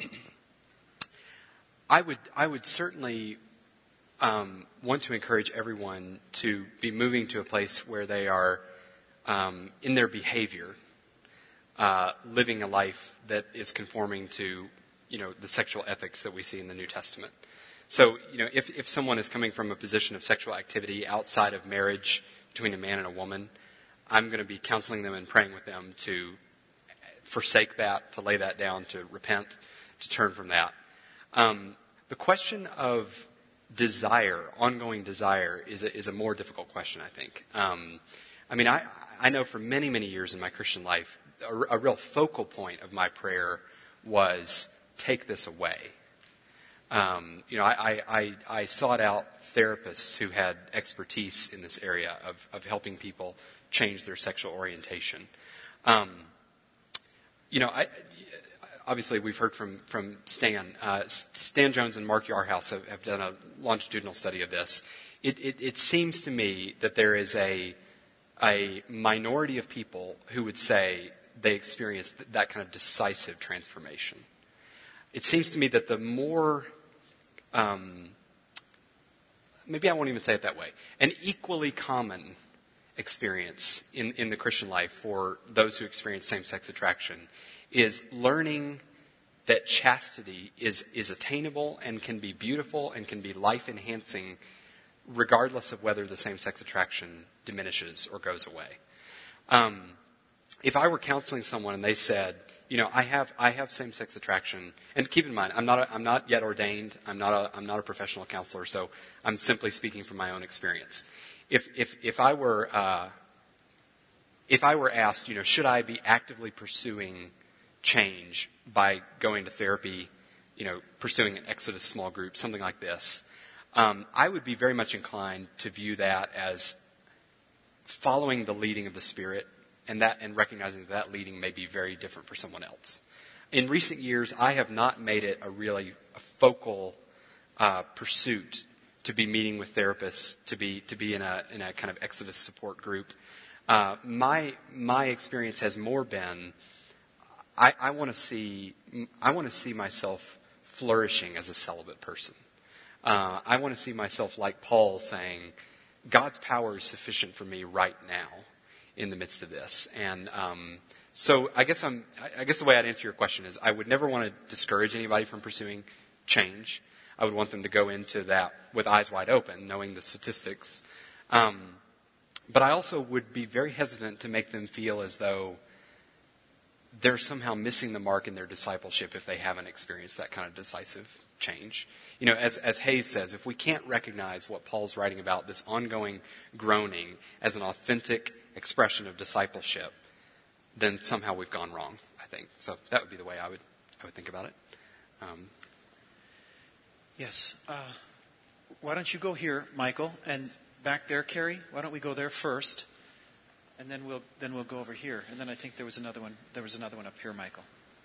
I would I would certainly Um, want to encourage everyone to be moving to a place where they are, um, in their behavior, uh, living a life that is conforming to, you know, the sexual ethics that we see in the New Testament. So, you know, if, if someone is coming from a position of sexual activity outside of marriage between a man and a woman, I'm going to be counseling them and praying with them to forsake that, to lay that down, to repent, to turn from that. Um, the question of desire, ongoing desire, is a, is a more difficult question, I think. Um, I mean, I, I know for many, many years in my Christian life, a, a real focal point of my prayer was, take this away. Um, you know, I, I, I sought out therapists who had expertise in this area of, of helping people change their sexual orientation. Um, you know, I... Obviously, we've heard from, from Stan. Uh, Stan Jones and Mark Yarhouse have, have done a longitudinal study of this. It, it, it seems to me that there is a, a minority of people who would say they experienced th- that kind of decisive transformation. It seems to me that the more, um, maybe I won't even say it that way, an equally common experience in, in the Christian life for those who experience same-sex attraction is learning that chastity is, is attainable and can be beautiful and can be life-enhancing regardless of whether the same-sex attraction diminishes or goes away. Um, if I were counseling someone and they said, you know, I have I have same-sex attraction, and keep in mind, I'm not a, I'm not yet ordained, I'm not a I'm not a professional counselor, so I'm simply speaking from my own experience. If if if I were uh, if I were asked, you know, should I be actively pursuing change by going to therapy, you know, pursuing an Exodus small group, something like this, um, I would be very much inclined to view that as following the leading of the Spirit, and that and recognizing that that leading may be very different for someone else. In recent years, I have not made it a really a focal uh, pursuit to be meeting with therapists, to be to be in a in a kind of Exodus support group. Uh, my my experience has more been, I, I want to see I want to see myself flourishing as a celibate person. Uh, I want to see myself like Paul saying, God's power is sufficient for me right now in the midst of this. And um, so I guess I'm I guess the way I'd answer your question is I would never want to discourage anybody from pursuing change. I would want them to go into that with eyes wide open, knowing the statistics. Um, but I also would be very hesitant to make them feel as though they're somehow missing the mark in their discipleship if they haven't experienced that kind of decisive change. You know, as, as Hayes says, if we can't recognize what Paul's writing about, this ongoing groaning, as an authentic expression of discipleship, then somehow we've gone wrong, I think. So that would be the way I would I would think about it. Um, Yes. Uh, why don't you go here, Michael, and back there, Carrie? Why don't we go there first, and then we'll then we'll go over here, and then I think there was another one. There was another one up here, Michael.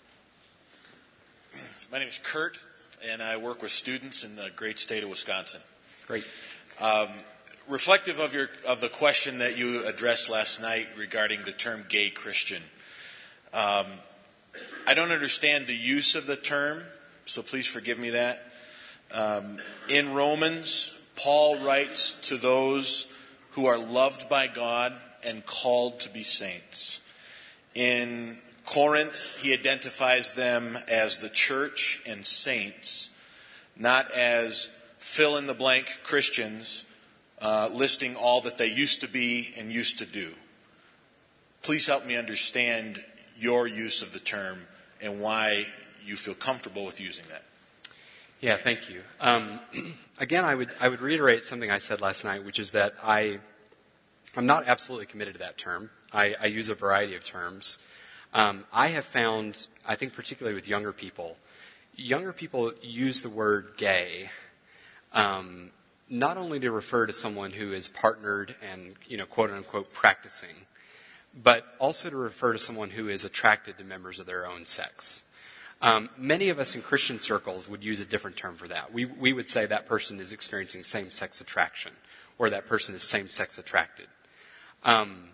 My name is Kurt, and I work with students in the great state of Wisconsin. great. Um, reflective of your of the question that you addressed last night regarding the term "gay Christian," um, I don't understand the use of the term, so please forgive me that. Um, in Romans, Paul writes to those who are loved by God and called to be saints. In Corinth, he identifies them as the church and saints, not as fill-in-the-blank Christians, uh, listing all that they used to be and used to do. Please help me understand your use of the term and why you feel comfortable with using that. Yeah, thank you. Um, again, I would I would reiterate something I said last night, which is that I I'm not absolutely committed to that term. I, I use a variety of terms. Um, I have found, I think particularly with younger people, younger people use the word gay um, not only to refer to someone who is partnered and, you know, quote unquote practicing, but also to refer to someone who is attracted to members of their own sex. Um, many of us in Christian circles would use a different term for that. We we would say that person is experiencing same-sex attraction, or that person is same-sex attracted. Um,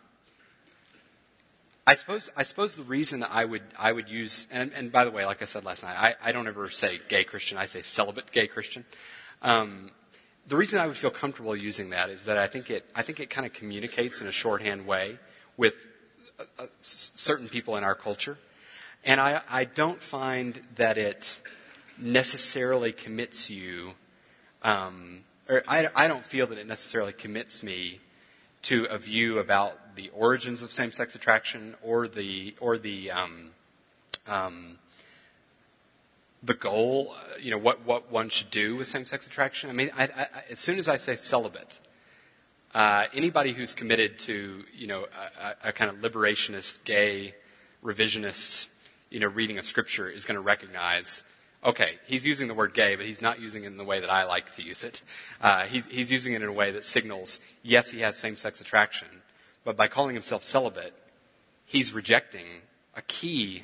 I suppose I suppose the reason I would I would use, and, and by the way, like I said last night, I, I don't ever say gay Christian. I say celibate gay Christian. Um, the reason I would feel comfortable using that is that I think it I think it kind of communicates in a shorthand way with uh, uh, certain people in our culture. And I, I don't find that it necessarily commits you, um, or I, I don't feel that it necessarily commits me to a view about the origins of same-sex attraction or the or the um, um, the goal, you know, what, what one should do with same-sex attraction. I mean, I, I, as soon as I say celibate, uh, anybody who's committed to, you know, a, a kind of liberationist, gay, revisionist, you know, reading of Scripture is going to recognize, okay, he's using the word gay, but he's not using it in the way that I like to use it. Uh, he's, he's using it in a way that signals, yes, he has same-sex attraction, but by calling himself celibate, he's rejecting a key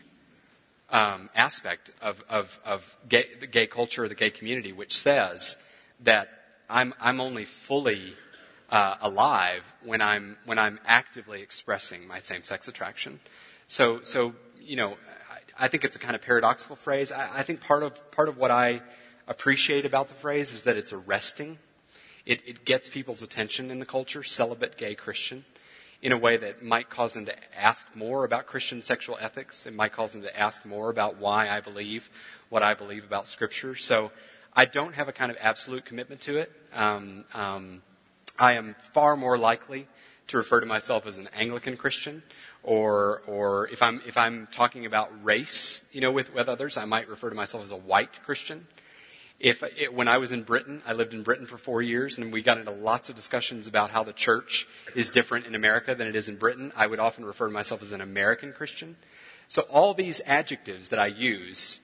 um, aspect of, of, of gay, the gay culture, the gay community, which says that I'm, I'm only fully uh, alive when I'm when I'm actively expressing my same-sex attraction. So, so you know. I think it's a kind of paradoxical phrase. I, I think part of part of what I appreciate about the phrase is that it's arresting. It, it gets people's attention in the culture, celibate gay Christian, in a way that might cause them to ask more about Christian sexual ethics. It might cause them to ask more about why I believe what I believe about Scripture. So I don't have a kind of absolute commitment to it. Um, um, I am far more likely to refer to myself as an Anglican Christian. Or, or if I'm if I'm talking about race, you know, with, with others, I might refer to myself as a white Christian. If it, when I was in Britain, I lived in Britain for four years, and we got into lots of discussions about how the church is different in America than it is in Britain. I would often refer to myself as an American Christian. So all these adjectives that I use,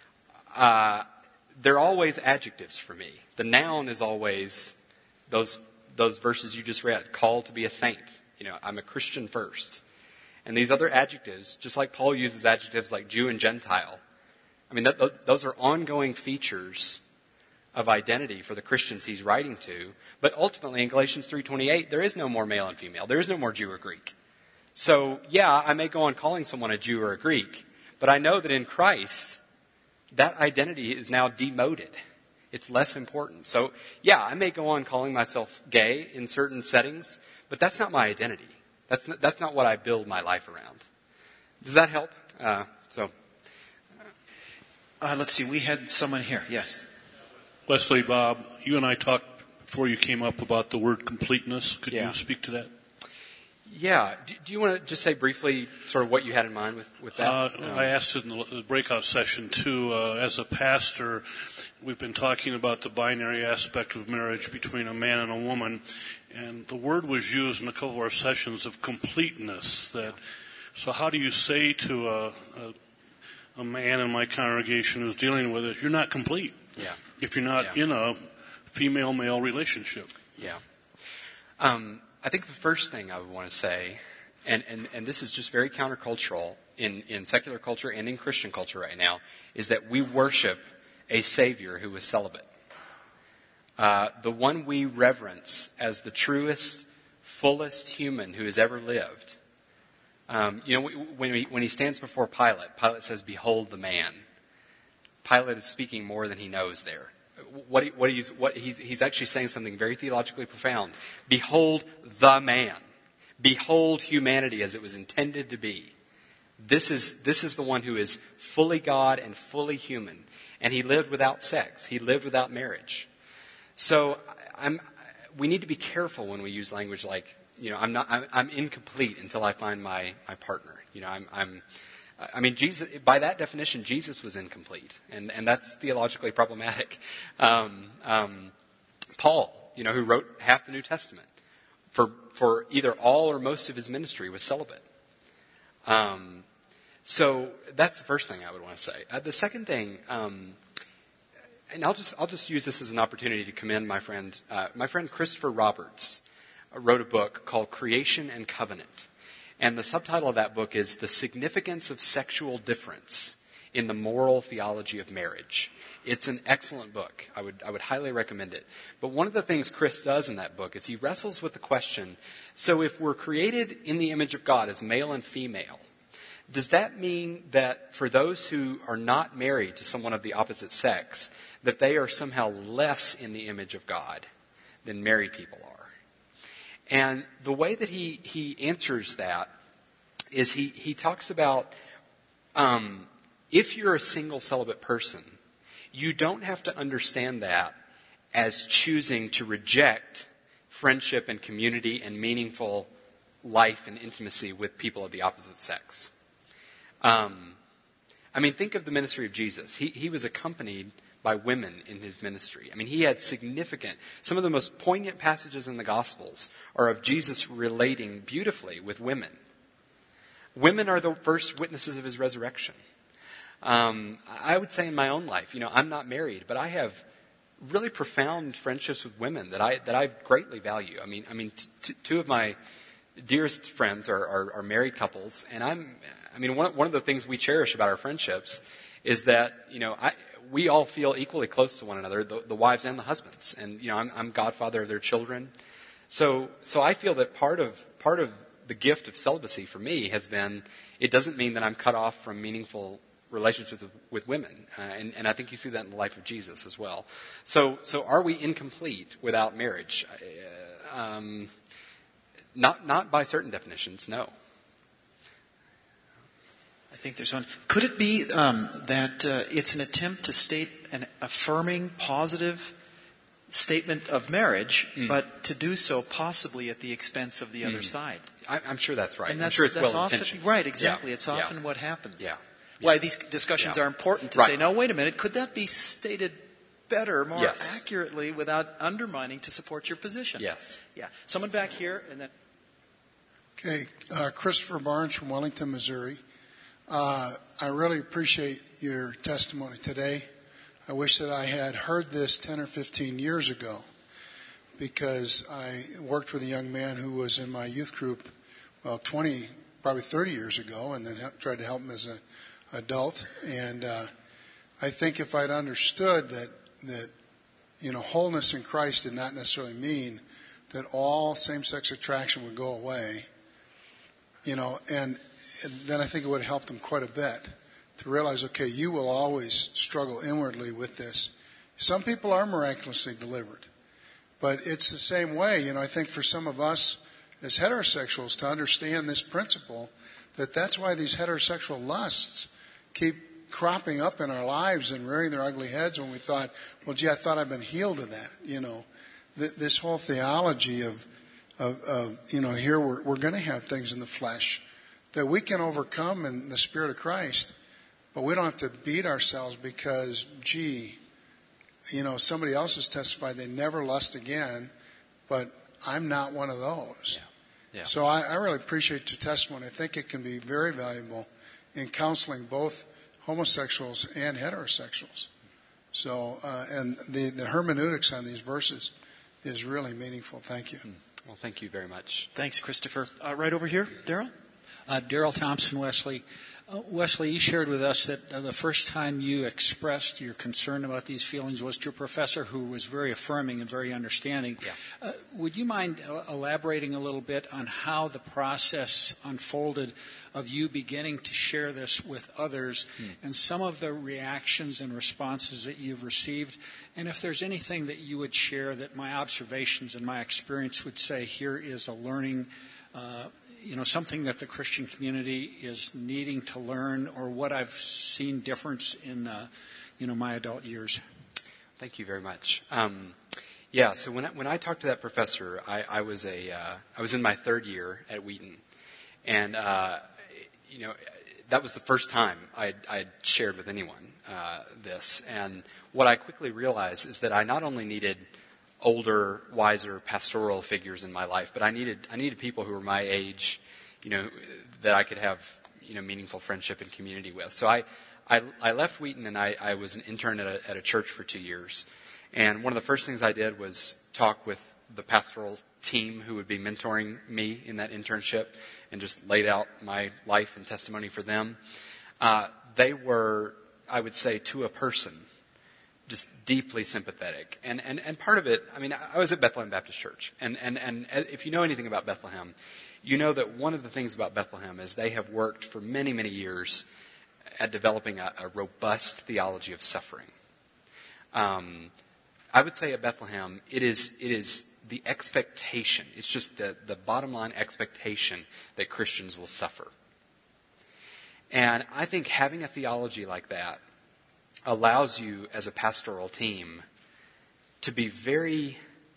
uh, they're always adjectives for me. The noun is always those those verses you just read, called to be a saint. You know, I'm a Christian first. And these other adjectives, just like Paul uses adjectives like Jew and Gentile, I mean, that, those are ongoing features of identity for the Christians he's writing to. But ultimately, in Galatians three twenty-eight, there is no more male and female. There is no more Jew or Greek. So, yeah, I may go on calling someone a Jew or a Greek, but I know that in Christ, that identity is now demoted. It's less important. So, yeah, I may go on calling myself gay in certain settings, but that's not my identity. That's not, that's not what I build my life around. Does that help? Uh, so, uh, let's see. We had someone here. Yes. Wesley, Bob, you and I talked before you came up about the word completeness. Could yeah. you speak to that? Yeah. Do, do you want to just say briefly sort of what you had in mind with, with that? Uh, um, I asked it in the breakout session, too. Uh, as a pastor, we've been talking about the binary aspect of marriage between a man and a woman. And the word was used in a couple of our sessions of completeness. That, so how do you say to a, a, a man in my congregation who's dealing with it, you're not complete yeah. if you're not yeah. in a female-male relationship? Yeah. Um, I think the first thing I would want to say, and, and, and this is just very countercultural in, in secular culture and in Christian culture right now, is that we worship a Savior who was celibate. Uh, the one we reverence as the truest, fullest human who has ever lived. Um, you know, when, we, when he stands before Pilate, Pilate says, "Behold the man." Pilate is speaking more than he knows there. What, he, what, he's, what he's, he's actually saying something very theologically profound. Behold the man. Behold humanity as it was intended to be. This is, this is the one who is fully God and fully human. And he lived without sex. He lived without marriage. So I'm, we need to be careful when we use language like, you know, I'm not, I'm, I'm incomplete until I find my, my partner. You know, I'm, I'm, I mean, Jesus, by that definition, Jesus was incomplete, and, and that's theologically problematic. Um, um, Paul, you know, who wrote half the New Testament, for, for either all or most of his ministry was celibate. Um, so that's the first thing I would want to say. Uh, the second thing, um, and I'll just, I'll just use this as an opportunity to commend my friend, uh, my friend Christopher Roberts uh, wrote a book called Creation and Covenant. And the subtitle of that book is The Significance of Sexual Difference in the Moral Theology of Marriage. It's an excellent book. I would I would highly recommend it. But one of the things Chris does in that book is he wrestles with the question, so if we're created in the image of God as male and female, does that mean that for those who are not married to someone of the opposite sex, that they are somehow less in the image of God than married people are? And the way that he, he answers that is he, he talks about um, if you're a single celibate person, you don't have to understand that as choosing to reject friendship and community and meaningful life and intimacy with people of the opposite sex. Um, I mean, think of the ministry of Jesus. He, he was accompanied by women in his ministry. I mean, he had significant, some of the most poignant passages in the Gospels are of Jesus relating beautifully with women. Women are the first witnesses of his resurrection. Um, I would say in my own life, you know, I'm not married, but I have really profound friendships with women that I that I greatly value. I mean, I mean, t- t- two of my dearest friends are, are, are married couples, and I'm, I mean, one one of the things we cherish about our friendships is that, you know, I. we all feel equally close to one another, the, the wives and the husbands. And, you know, I'm, I'm godfather of their children. So, so I feel that part of, part of the gift of celibacy for me has been, it doesn't mean that I'm cut off from meaningful relationships with, with women. Uh, and, and I think you see that in the life of Jesus as well. So, so are we incomplete without marriage? Uh, um, not, not by certain definitions, no. I think there's one. Could it be um, that uh, it's an attempt to state an affirming, positive statement of marriage, mm. but to do so possibly at the expense of the mm. other side? I, I'm sure that's right. And that's, I'm sure it's that's well often, intentioned. right, exactly. Yeah. It's often yeah. what happens. Yeah. Why these discussions yeah. are important to right. say, no, wait a minute, could that be stated better, more yes. accurately, without undermining to support your position? Yes. Yeah. Someone back here, and then. Okay, uh, Christopher Barnes from Wellington, Missouri. Uh, I really appreciate your testimony today. I wish that I had heard this ten or fifteen years ago, because I worked with a young man who was in my youth group, well, twenty, probably thirty years ago, and then tried to help him as an adult. And uh, I think if I'd understood that, that, you know, wholeness in Christ did not necessarily mean that all same-sex attraction would go away, you know, and And then I think it would have helped him quite a bit to realize, okay, you will always struggle inwardly with this. Some people are miraculously delivered, but it's the same way. You know, I think for some of us as heterosexuals to understand this principle, that that's why these heterosexual lusts keep cropping up in our lives and rearing their ugly heads when we thought, well, gee, I thought I'd been healed of that. You know, th- this whole theology of, of, of, you know, here we're, we're going to have things in the flesh that we can overcome in the Spirit of Christ, but we don't have to beat ourselves because, gee, you know, somebody else has testified they never lust again, but I'm not one of those. Yeah. Yeah. So I, I really appreciate your testimony. I think it can be very valuable in counseling both homosexuals and heterosexuals. So, uh, and the, the hermeneutics on these verses is really meaningful. Thank you. Well, thank you very much. Thanks, Christopher. Uh, right over here, Daryl? Uh, Daryl Thompson, Wesley. Uh, Wesley, you shared with us that uh, the first time you expressed your concern about these feelings was to a professor who was very affirming and very understanding. Yeah. Uh, would you mind uh, elaborating a little bit on how the process unfolded of you beginning to share this with others hmm. and some of the reactions and responses that you've received? And if there's anything that you would share that my observations and my experience would say, here is a learning uh you know, something that the Christian community is needing to learn, or what I've seen difference in, uh, you know, my adult years. Thank you very much. Um, Yeah, so when I, when I talked to that professor, I, I was a uh, I was in my third year at Wheaton, and uh, you know that was the first time I I shared with anyone uh, this. And what I quickly realized is that I not only needed older, wiser pastoral figures in my life, but I needed I needed people who were my age, you know, that I could have you know meaningful friendship and community with. So I I, I left Wheaton and I, I was an intern at a, at a church for two years. And one of the first things I did was talk with the pastoral team who would be mentoring me in that internship and just laid out my life and testimony for them. Uh, they were, I would say, to a person, just deeply sympathetic. And, and, and part of it, I mean, I was at Bethlehem Baptist Church. And, and, and if you know anything about Bethlehem, you know that one of the things about Bethlehem is they have worked for many, many years at developing a, a robust theology of suffering. Um, I would say at Bethlehem, it is it is the expectation. It's just the, the bottom line expectation that Christians will suffer. And I think having a theology like that allows you as a pastoral team to be very,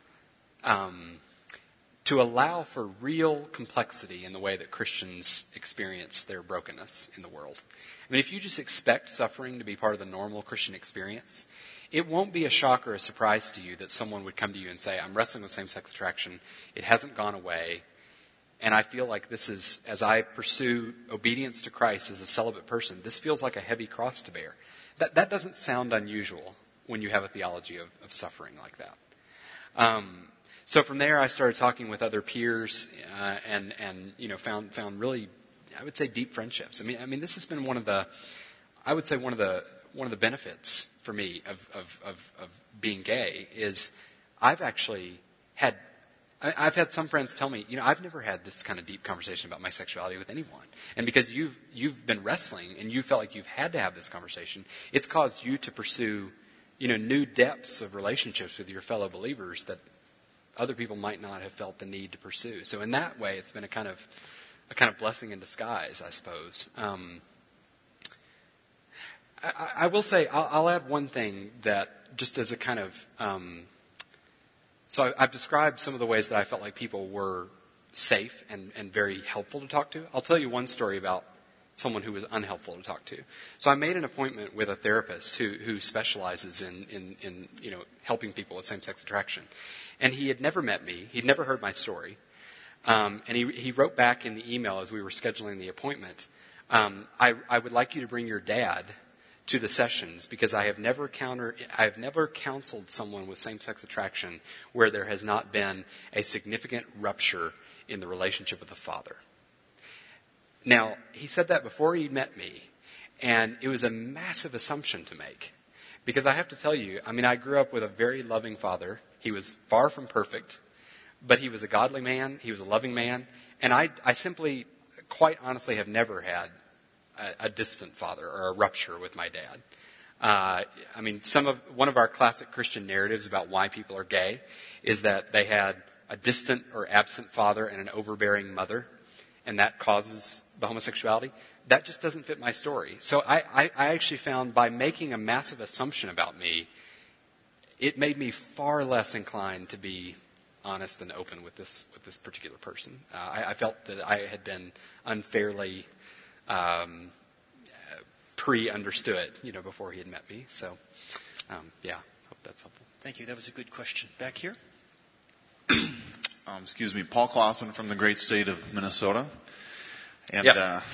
um, to allow for real complexity in the way that Christians experience their brokenness in the world. I mean, if you just expect suffering to be part of the normal Christian experience, it won't be a shock or a surprise to you that someone would come to you and say, I'm wrestling with same-sex attraction. It hasn't gone away. And I feel like this is, as I pursue obedience to Christ as a celibate person, this feels like a heavy cross to bear. That that doesn't sound unusual when you have a theology of, of suffering like that. Um, so from there, I started talking with other peers uh, and, and, you know, found found really, I would say, deep friendships. I mean, I mean, this has been one of the, I would say, one of the one of the benefits for me of, of, of, of being gay is I've actually had, I, I've had some friends tell me, you know, I've never had this kind of deep conversation about my sexuality with anyone. And because you've, you've been wrestling and you felt like you've had to have this conversation, it's caused you to pursue, you know, new depths of relationships with your fellow believers that other people might not have felt the need to pursue. So in that way, it's been a kind of, a kind of blessing in disguise, I suppose. Um, I, I will say, I'll, I'll add one thing that just as a kind of, um, so I, I've described some of the ways that I felt like people were safe and, and very helpful to talk to. I'll tell you one story about someone who was unhelpful to talk to. So I made an appointment with a therapist who, who specializes in, in, in, you know, helping people with same-sex attraction. And he had never met me. He'd never heard my story. Um, and he, he wrote back in the email as we were scheduling the appointment, um, I, I would like you to bring your dad to the sessions because I have never counter, I have never counseled someone with same-sex attraction where there has not been a significant rupture in the relationship with the father. Now, he said that before he met me, and it was a massive assumption to make. Because I have to tell you, I mean, I grew up with a very loving father. He was far from perfect, but he was a godly man. He was a loving man. And I, I simply, quite honestly, have never had a, a distant father or a rupture with my dad. Uh, I mean, some of one of our classic Christian narratives about why people are gay is that they had a distant or absent father and an overbearing mother, and that causes the homosexuality. That just doesn't fit my story. So I, I, I actually found by making a massive assumption about me, it made me far less inclined to be honest and open with this with this particular person. Uh, I, I felt that I had been unfairly um, pre-understood, you know, before he had met me. So, um, yeah, hope that's helpful. Thank you. That was a good question. Back here. Um, excuse me, Paul Clausen from the great state of Minnesota. And Yep. uh,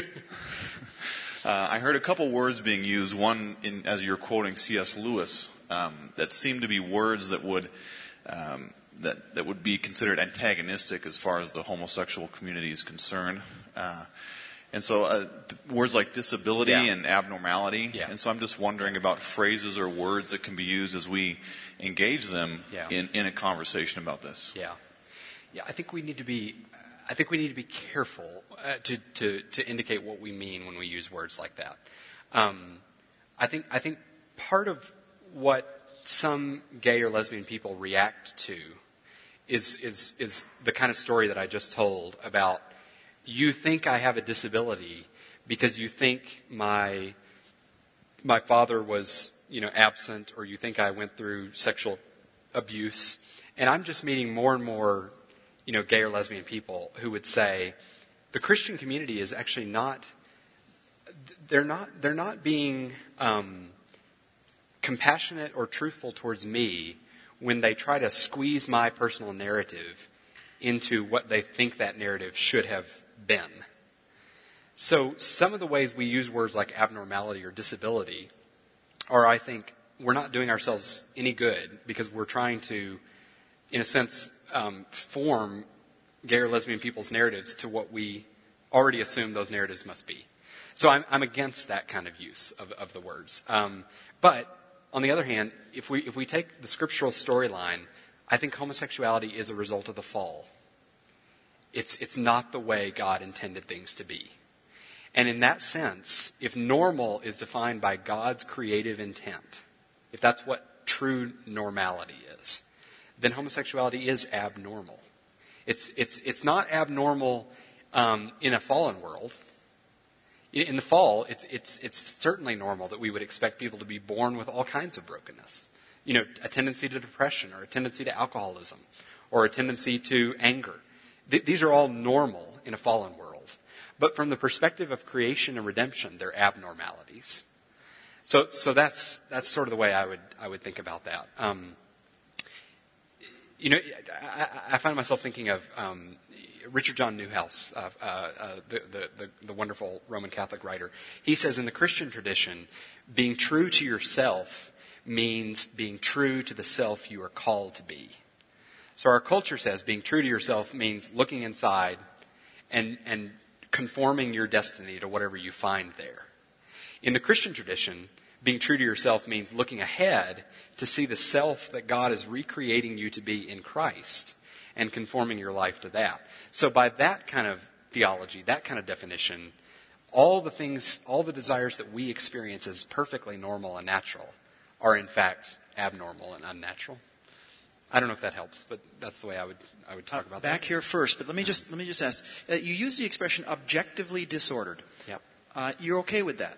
uh, I heard a couple words being used, one in, as you're quoting C S Lewis, um, that seemed to be words that would um, that, that would be considered antagonistic as far as the homosexual community is concerned. Uh, and so uh, words like disability Yeah. and abnormality. Yeah. And so I'm just wondering about phrases or words that can be used as we engage them Yeah. in, in a conversation about this. Yeah, yeah. I think we need to be. I think we need to be careful uh, to, to to indicate what we mean when we use words like that. Um, I think I think part of what some gay or lesbian people react to is is is the kind of story that I just told about. You think I have a disability because you think my my father was, you know, absent, or you think I went through sexual abuse, and I'm just meeting more and more, you know, gay or lesbian people who would say the Christian community is actually not. They're not. They're not being um, compassionate or truthful towards me when they try to squeeze my personal narrative into what they think that narrative should have been. So some of the ways we use words like abnormality or disability are, I think, we're not doing ourselves any good because we're trying to, in a sense, um, form gay or lesbian people's narratives to what we already assume those narratives must be. So I'm, I'm against that kind of use of, of the words. Um, but on the other hand, if we if we take the scriptural storyline, I think homosexuality is a result of the fall. It's it's not the way God intended things to be. And in that sense, if normal is defined by God's creative intent, if that's what true normality is, then homosexuality is abnormal. It's it's it's not abnormal um, in a fallen world. In the fall, it's it's it's certainly normal that we would expect people to be born with all kinds of brokenness. You know, a tendency to depression, or a tendency to alcoholism, or a tendency to anger. Th- these are all normal in a fallen world. But from the perspective of creation and redemption, they're abnormalities. So so that's that's sort of the way I would I would think about that. Um, you know, I, I find myself thinking of um, Richard John Neuhaus, uh, uh, uh, the, the, the, the wonderful Roman Catholic writer. He says in the Christian tradition, being true to yourself means being true to the self you are called to be. So our culture says being true to yourself means looking inside and, and conforming your destiny to whatever you find there. In the Christian tradition, being true to yourself means looking ahead to see the self that God is recreating you to be in Christ and conforming your life to that. So by that kind of theology, that kind of definition, all the things, all the desires that we experience as perfectly normal and natural are in fact abnormal and unnatural. I don't know if that helps, but that's the way I would I would talk uh, about back that. Back here first, but let me just let me just ask. Uh, you use the expression objectively disordered. Yep. Uh, you're okay with that?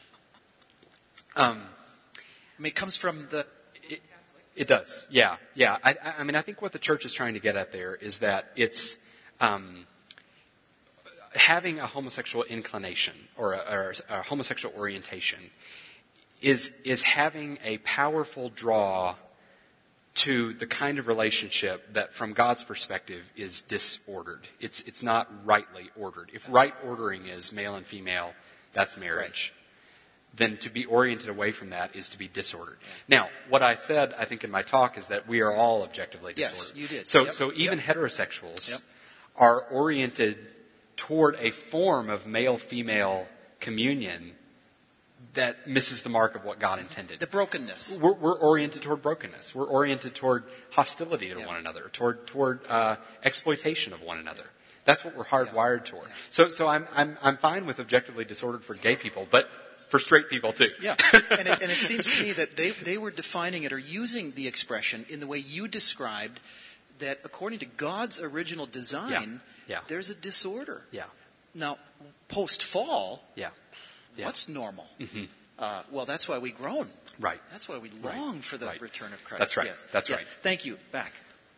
Um, I mean, it comes from the. It, it does. Yeah. Yeah. I, I mean, I think what the church is trying to get at there is that it's um, having a homosexual inclination or a, or a homosexual orientation is is having a powerful draw to the kind of relationship that, from God's perspective, is disordered. It's it's not rightly ordered. If right ordering is male and female, that's marriage. Right. Then to be oriented away from that is to be disordered. Now, what I said, I think, in my talk is that we are all objectively disordered. Yes, you did. So, yep. so even yep. heterosexuals yep. are oriented toward a form of male-female communion that misses the mark of what God intended. The brokenness. We're, we're oriented toward brokenness. We're oriented toward hostility to yeah. one another, toward toward uh, exploitation of one another. That's what we're hardwired yeah. toward. Yeah. So, so I'm I'm I'm fine with objectively disordered for gay people, but for straight people too. Yeah, and it, and it seems to me that they they were defining it or using the expression in the way you described, that according to God's original design, yeah. Yeah. there's a disorder. Yeah. Now, post fall. Yeah. Yeah. What's normal? Mm-hmm. Uh, well, that's why we groan. Right. That's why we long right. for the right. return of Christ. That's right. Yes. That's yes. right. Thank you. Back.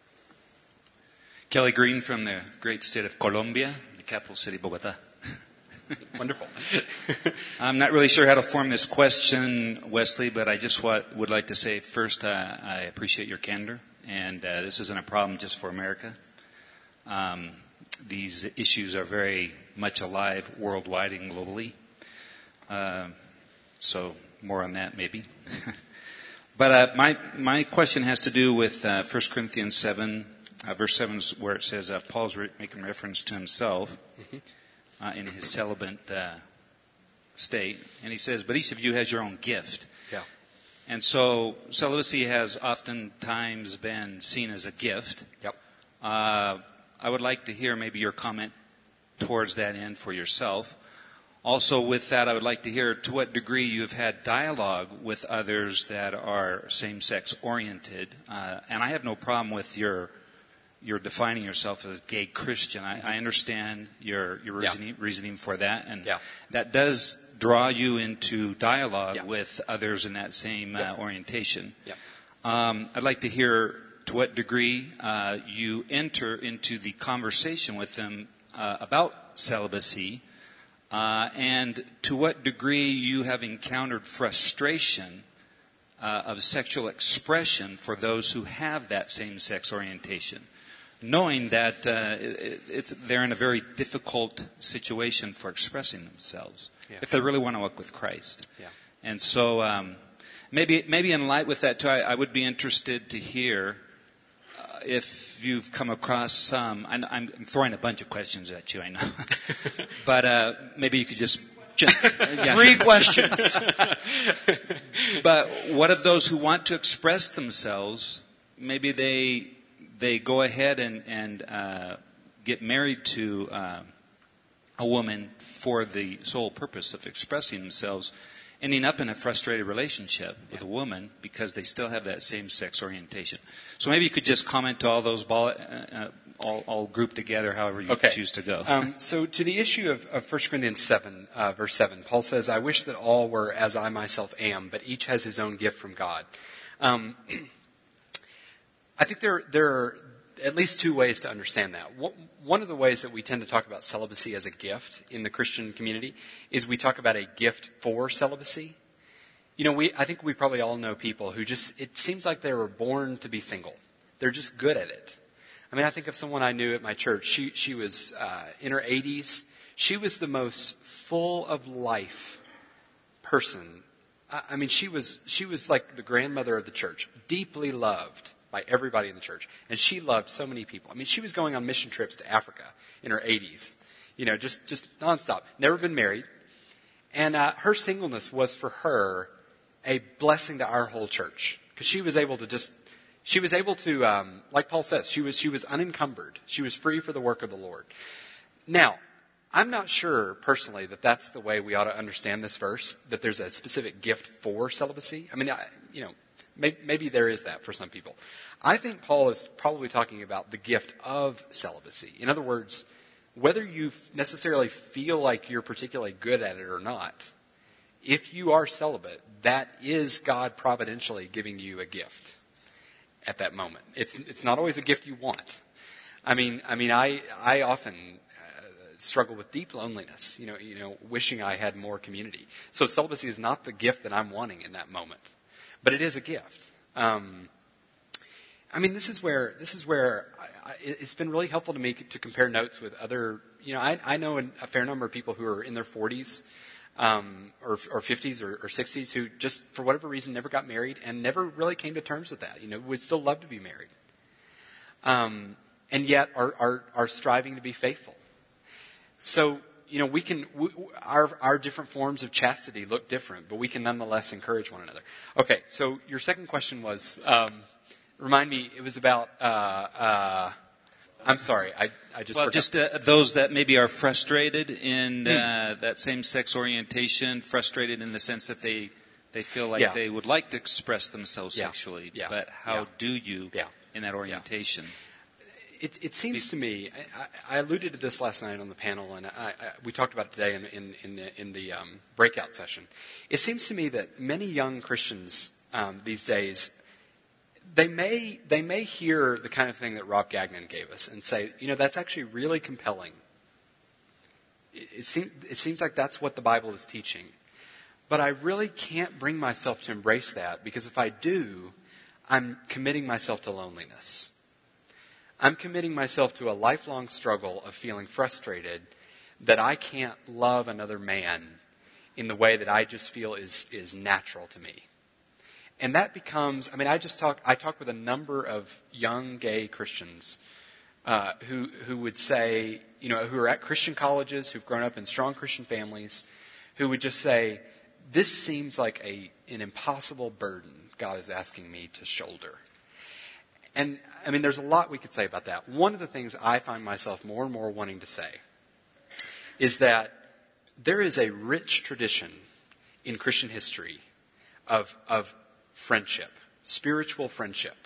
Kelly Green from the great state of Colombia, the capital city, Bogota. Wonderful. I'm not really sure how to form this question, Wesley, but I just want, would like to say first, uh, I appreciate your candor, and uh, this isn't a problem just for America. Um, these issues are very much alive worldwide and globally. Uh, so more on that maybe. But uh, my my question has to do with uh, First Corinthians seven, uh, verse seven, where it says uh, Paul's re- making reference to himself mm-hmm. uh, in his celibate uh, state, and he says, "But each of you has your own gift." Yeah. And so celibacy has oftentimes been seen as a gift. Yep. Uh, I would like to hear maybe your comment towards that end for yourself. Also, with that, I would like to hear to what degree you have had dialogue with others that are same-sex oriented. Uh, and I have no problem with your your defining yourself as gay Christian. I, I understand your your reasoning, yeah. reasoning for that, and yeah. that does draw you into dialogue yeah. with others in that same yeah. uh, orientation. Yeah. Um, I'd like to hear to what degree uh, you enter into the conversation with them uh, about celibacy, uh, and to what degree you have encountered frustration uh, of sexual expression for those who have that same-sex orientation, knowing that uh, it, it's, they're in a very difficult situation for expressing themselves, yeah. if they really want to walk with Christ. Yeah. And so um, maybe maybe in light with that, too, I, I would be interested to hear uh, if you've come across some, I'm, I'm throwing a bunch of questions at you, I know, but uh, maybe you could just... Yeah. Three questions. But what of those who want to express themselves, maybe they they go ahead and, and uh, get married to uh, a woman for the sole purpose of expressing themselves, ending up in a frustrated relationship with a woman because they still have that same-sex orientation. So maybe you could just comment to all those ball, uh, uh, all, all grouped together, however you okay. choose to go. Um, so to the issue of, of First Corinthians seven, uh, verse seven, Paul says, I wish that all were as I myself am, but each has his own gift from God. Um, I think there, there are at least two ways to understand that. One of the ways that we tend to talk about celibacy as a gift in the Christian community is we talk about a gift for celibacy. You know, we I think we probably all know people who just, it seems like they were born to be single. They're just good at it. I mean, I think of someone I knew at my church. She she was uh, in her eighties. She was the most full of life person. I, I mean, she was she was like the grandmother of the church, deeply loved by everybody in the church, and she loved so many people. I mean, she was going on mission trips to Africa in her eighties, you know, just just nonstop. Never been married, and uh, her singleness was for her a blessing to our whole church because she was able to just. She was able to, um, like Paul says, she was she was unencumbered. She was free for the work of the Lord. Now, I'm not sure personally that that's the way we ought to understand this verse, that there's a specific gift for celibacy. I mean, I, you know, maybe, maybe there is that for some people. I think Paul is probably talking about the gift of celibacy. In other words, whether you necessarily feel like you're particularly good at it or not, if you are celibate, that is God providentially giving you a gift. At that moment, it's it's not always a gift you want. I mean, I mean, I I often uh, struggle with deep loneliness. You know, you know, wishing I had more community. So celibacy is not the gift that I'm wanting in that moment, but it is a gift. Um, I mean, this is where this is where I, I, it's been really helpful to me to compare notes with other. You know, I I know a fair number of people who are in their forties. Um, or, or fifties or, or sixties who just, for whatever reason, never got married and never really came to terms with that. You know, would still love to be married. Um, and yet are, are, are striving to be faithful. So, you know, we can, we, our, our different forms of chastity look different, but we can nonetheless encourage one another. Okay, so your second question was, um, remind me, it was about, uh, uh, I'm sorry, I, I just well, forgot. just uh, those that maybe are frustrated in uh, mm. that same-sex orientation, frustrated in the sense that they they feel like yeah. they would like to express themselves yeah. sexually, yeah. but how yeah. do you yeah. in that orientation? Yeah. It, it seems to me, I, I alluded to this last night on the panel, and I, I, we talked about it today in, in, in the, in the um, breakout session. It seems to me that many young Christians um, these days, They may they may hear the kind of thing that Rob Gagnon gave us and say, you know, that's actually really compelling. It, it seems it seems like that's what the Bible is teaching, but I really can't bring myself to embrace that because if I do, I'm committing myself to loneliness. I'm committing myself to a lifelong struggle of feeling frustrated that I can't love another man in the way that I just feel is is natural to me. And that becomes, I mean, I just talk, I talk with a number of young gay Christians uh, who who would say, you know, who are at Christian colleges, who've grown up in strong Christian families, who would just say, this seems like a an impossible burden God is asking me to shoulder. And, I mean, there's a lot we could say about that. One of the things I find myself more and more wanting to say is that there is a rich tradition in Christian history of of friendship, spiritual friendship,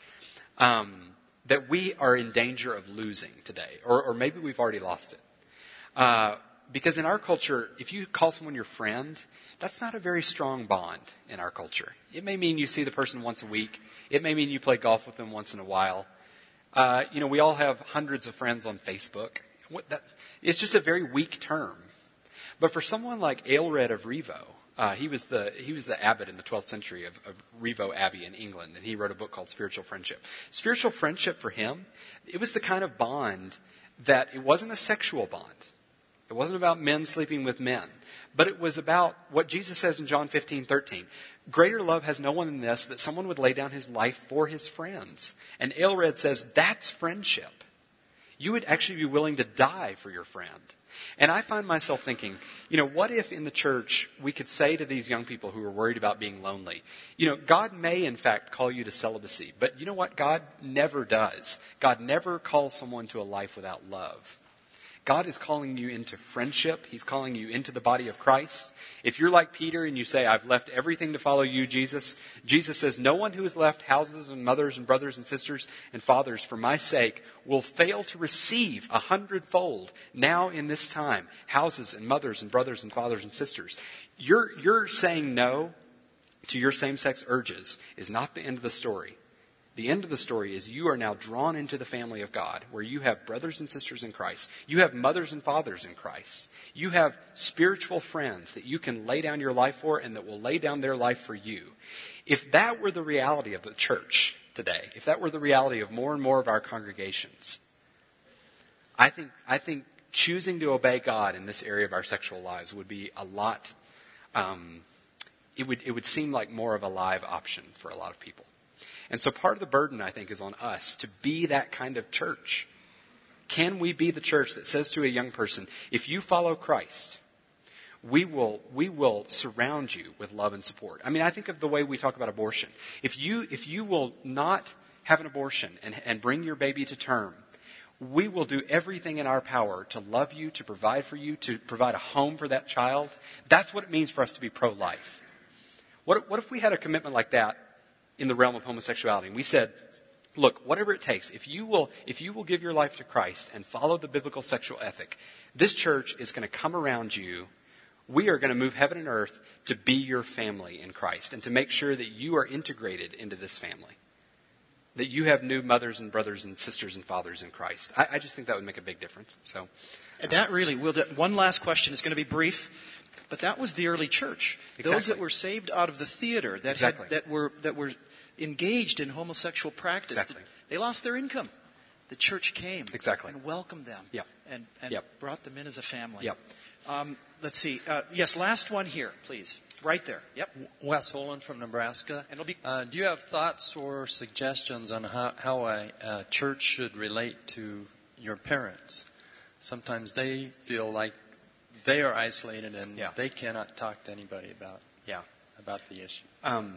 um, that we are in danger of losing today, or, or maybe we've already lost it. Uh, because in our culture, if you call someone your friend, that's not a very strong bond in our culture. It may mean you see the person once a week. It may mean you play golf with them once in a while. Uh, you know, we all have hundreds of friends on Facebook. What that, it's just a very weak term. But for someone like Aelred of Rievaulx, uh, he was the he was the abbot in the twelfth century of, of Rievaulx Abbey in England, and he wrote a book called Spiritual Friendship. Spiritual friendship for him, it was the kind of bond that it wasn't a sexual bond. It wasn't about men sleeping with men, but it was about what Jesus says in John fifteen thirteen. Greater love has no one than this, that someone would lay down his life for his friends. And Aelred says that's friendship. You would actually be willing to die for your friend. And I find myself thinking, you know, what if in the church we could say to these young people who are worried about being lonely, you know, God may in fact call you to celibacy, but you know what? God never does. God never calls someone to a life without love. God is calling you into friendship. He's calling you into the body of Christ. If you're like Peter and you say, I've left everything to follow you, Jesus, Jesus says, no one who has left houses and mothers and brothers and sisters and fathers for my sake will fail to receive a hundredfold now in this time, houses and mothers and brothers and fathers and sisters. You're, you're saying no to your same-sex urges is not the end of the story. The end of the story is you are now drawn into the family of God, where you have brothers and sisters in Christ. You have mothers and fathers in Christ. You have spiritual friends that you can lay down your life for and that will lay down their life for you. If that were the reality of the church today, if that were the reality of more and more of our congregations, I think, I think choosing to obey God in this area of our sexual lives would be a lot, um, it would, it would seem like more of a live option for a lot of people. And so part of the burden, I think, is on us to be that kind of church. Can we be the church that says to a young person, if you follow Christ, we will we will surround you with love and support. I mean, I think of the way we talk about abortion. If you if you will not have an abortion and, and bring your baby to term, we will do everything in our power to love you, to provide for you, to provide a home for that child. That's what it means for us to be pro-life. What, what if we had a commitment like that in the realm of homosexuality? And we said, look, whatever it takes, if you will if you will give your life to Christ and follow the biblical sexual ethic, this church is going to come around you. We are going to move heaven and earth to be your family in Christ and to make sure that you are integrated into this family, that you have new mothers and brothers and sisters and fathers in Christ. I, I just think that would make a big difference. So, that really will. One last question is going to be brief, but that was the early church. Exactly. Those that were saved out of the theater, that exactly. had, that were that were engaged in homosexual practice, exactly. they lost their income. The church came exactly. and welcomed them yep. and, and yep. brought them in as a family. Yep. Um, let's see. Uh, yes, last one here, please. Right there. Yep. Wes Holland from Nebraska. And it'll be... uh, do you have thoughts or suggestions on how, how a, a church should relate to your parents? Sometimes they feel like they are isolated and yeah. they cannot talk to anybody about yeah. about the issue. Um,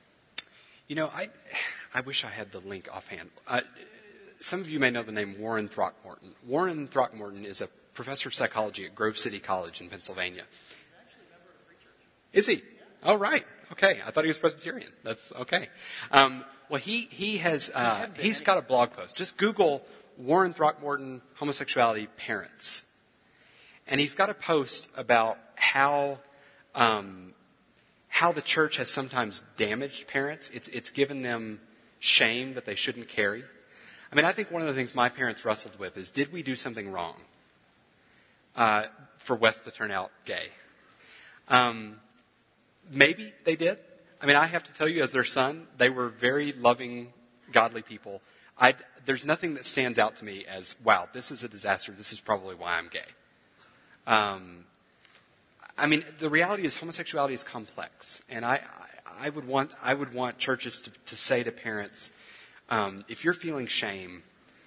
you know, I I wish I had the link offhand. Uh, some of you may know the name Warren Throckmorton. Warren Throckmorton is a professor of psychology at Grove City College in Pennsylvania. He's actually a member of Free Church. Is he? Oh, right. Okay. I thought he was Presbyterian. That's okay. Um, well, he, he has, uh, he's got a blog post. Just Google Warren Throckmorton homosexuality parents. And he's got a post about how, um, how the church has sometimes damaged parents. It's, it's given them shame that they shouldn't carry. I mean, I think one of the things my parents wrestled with is, did we do something wrong uh, for Wes to turn out gay? Um, maybe they did. I mean, I have to tell you, as their son, they were very loving, godly people. I'd, there's nothing that stands out to me as, wow, this is a disaster. This is probably why I'm gay. Um, I mean, the reality is homosexuality is complex, and I, I, I would want I would want churches to, to say to parents, um, if you're feeling shame,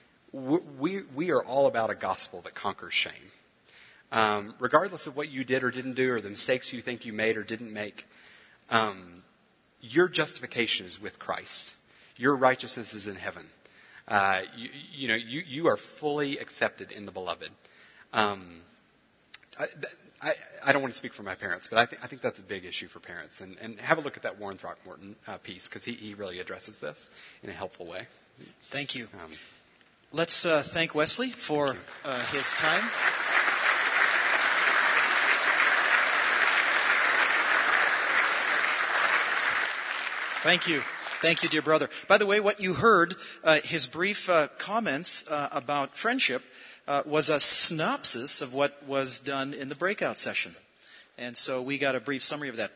we we are all about a gospel that conquers shame, um, regardless of what you did or didn't do, or the mistakes you think you made or didn't make. Um, your justification is with Christ. Your righteousness is in heaven. Uh, you, you know, you you are fully accepted in the beloved. Um, I, I, I don't want to speak for my parents, but I think I think that's a big issue for parents. And, and have a look at that Warren Throckmorton uh, piece, because he, he really addresses this in a helpful way. Thank you. Um, Let's uh, thank Wesley for uh, his time. Thank you. Thank you, dear brother. By the way, what you heard, uh, his brief uh, comments uh, about friendship, uh, was a synopsis of what was done in the breakout session. And so we got a brief summary of that.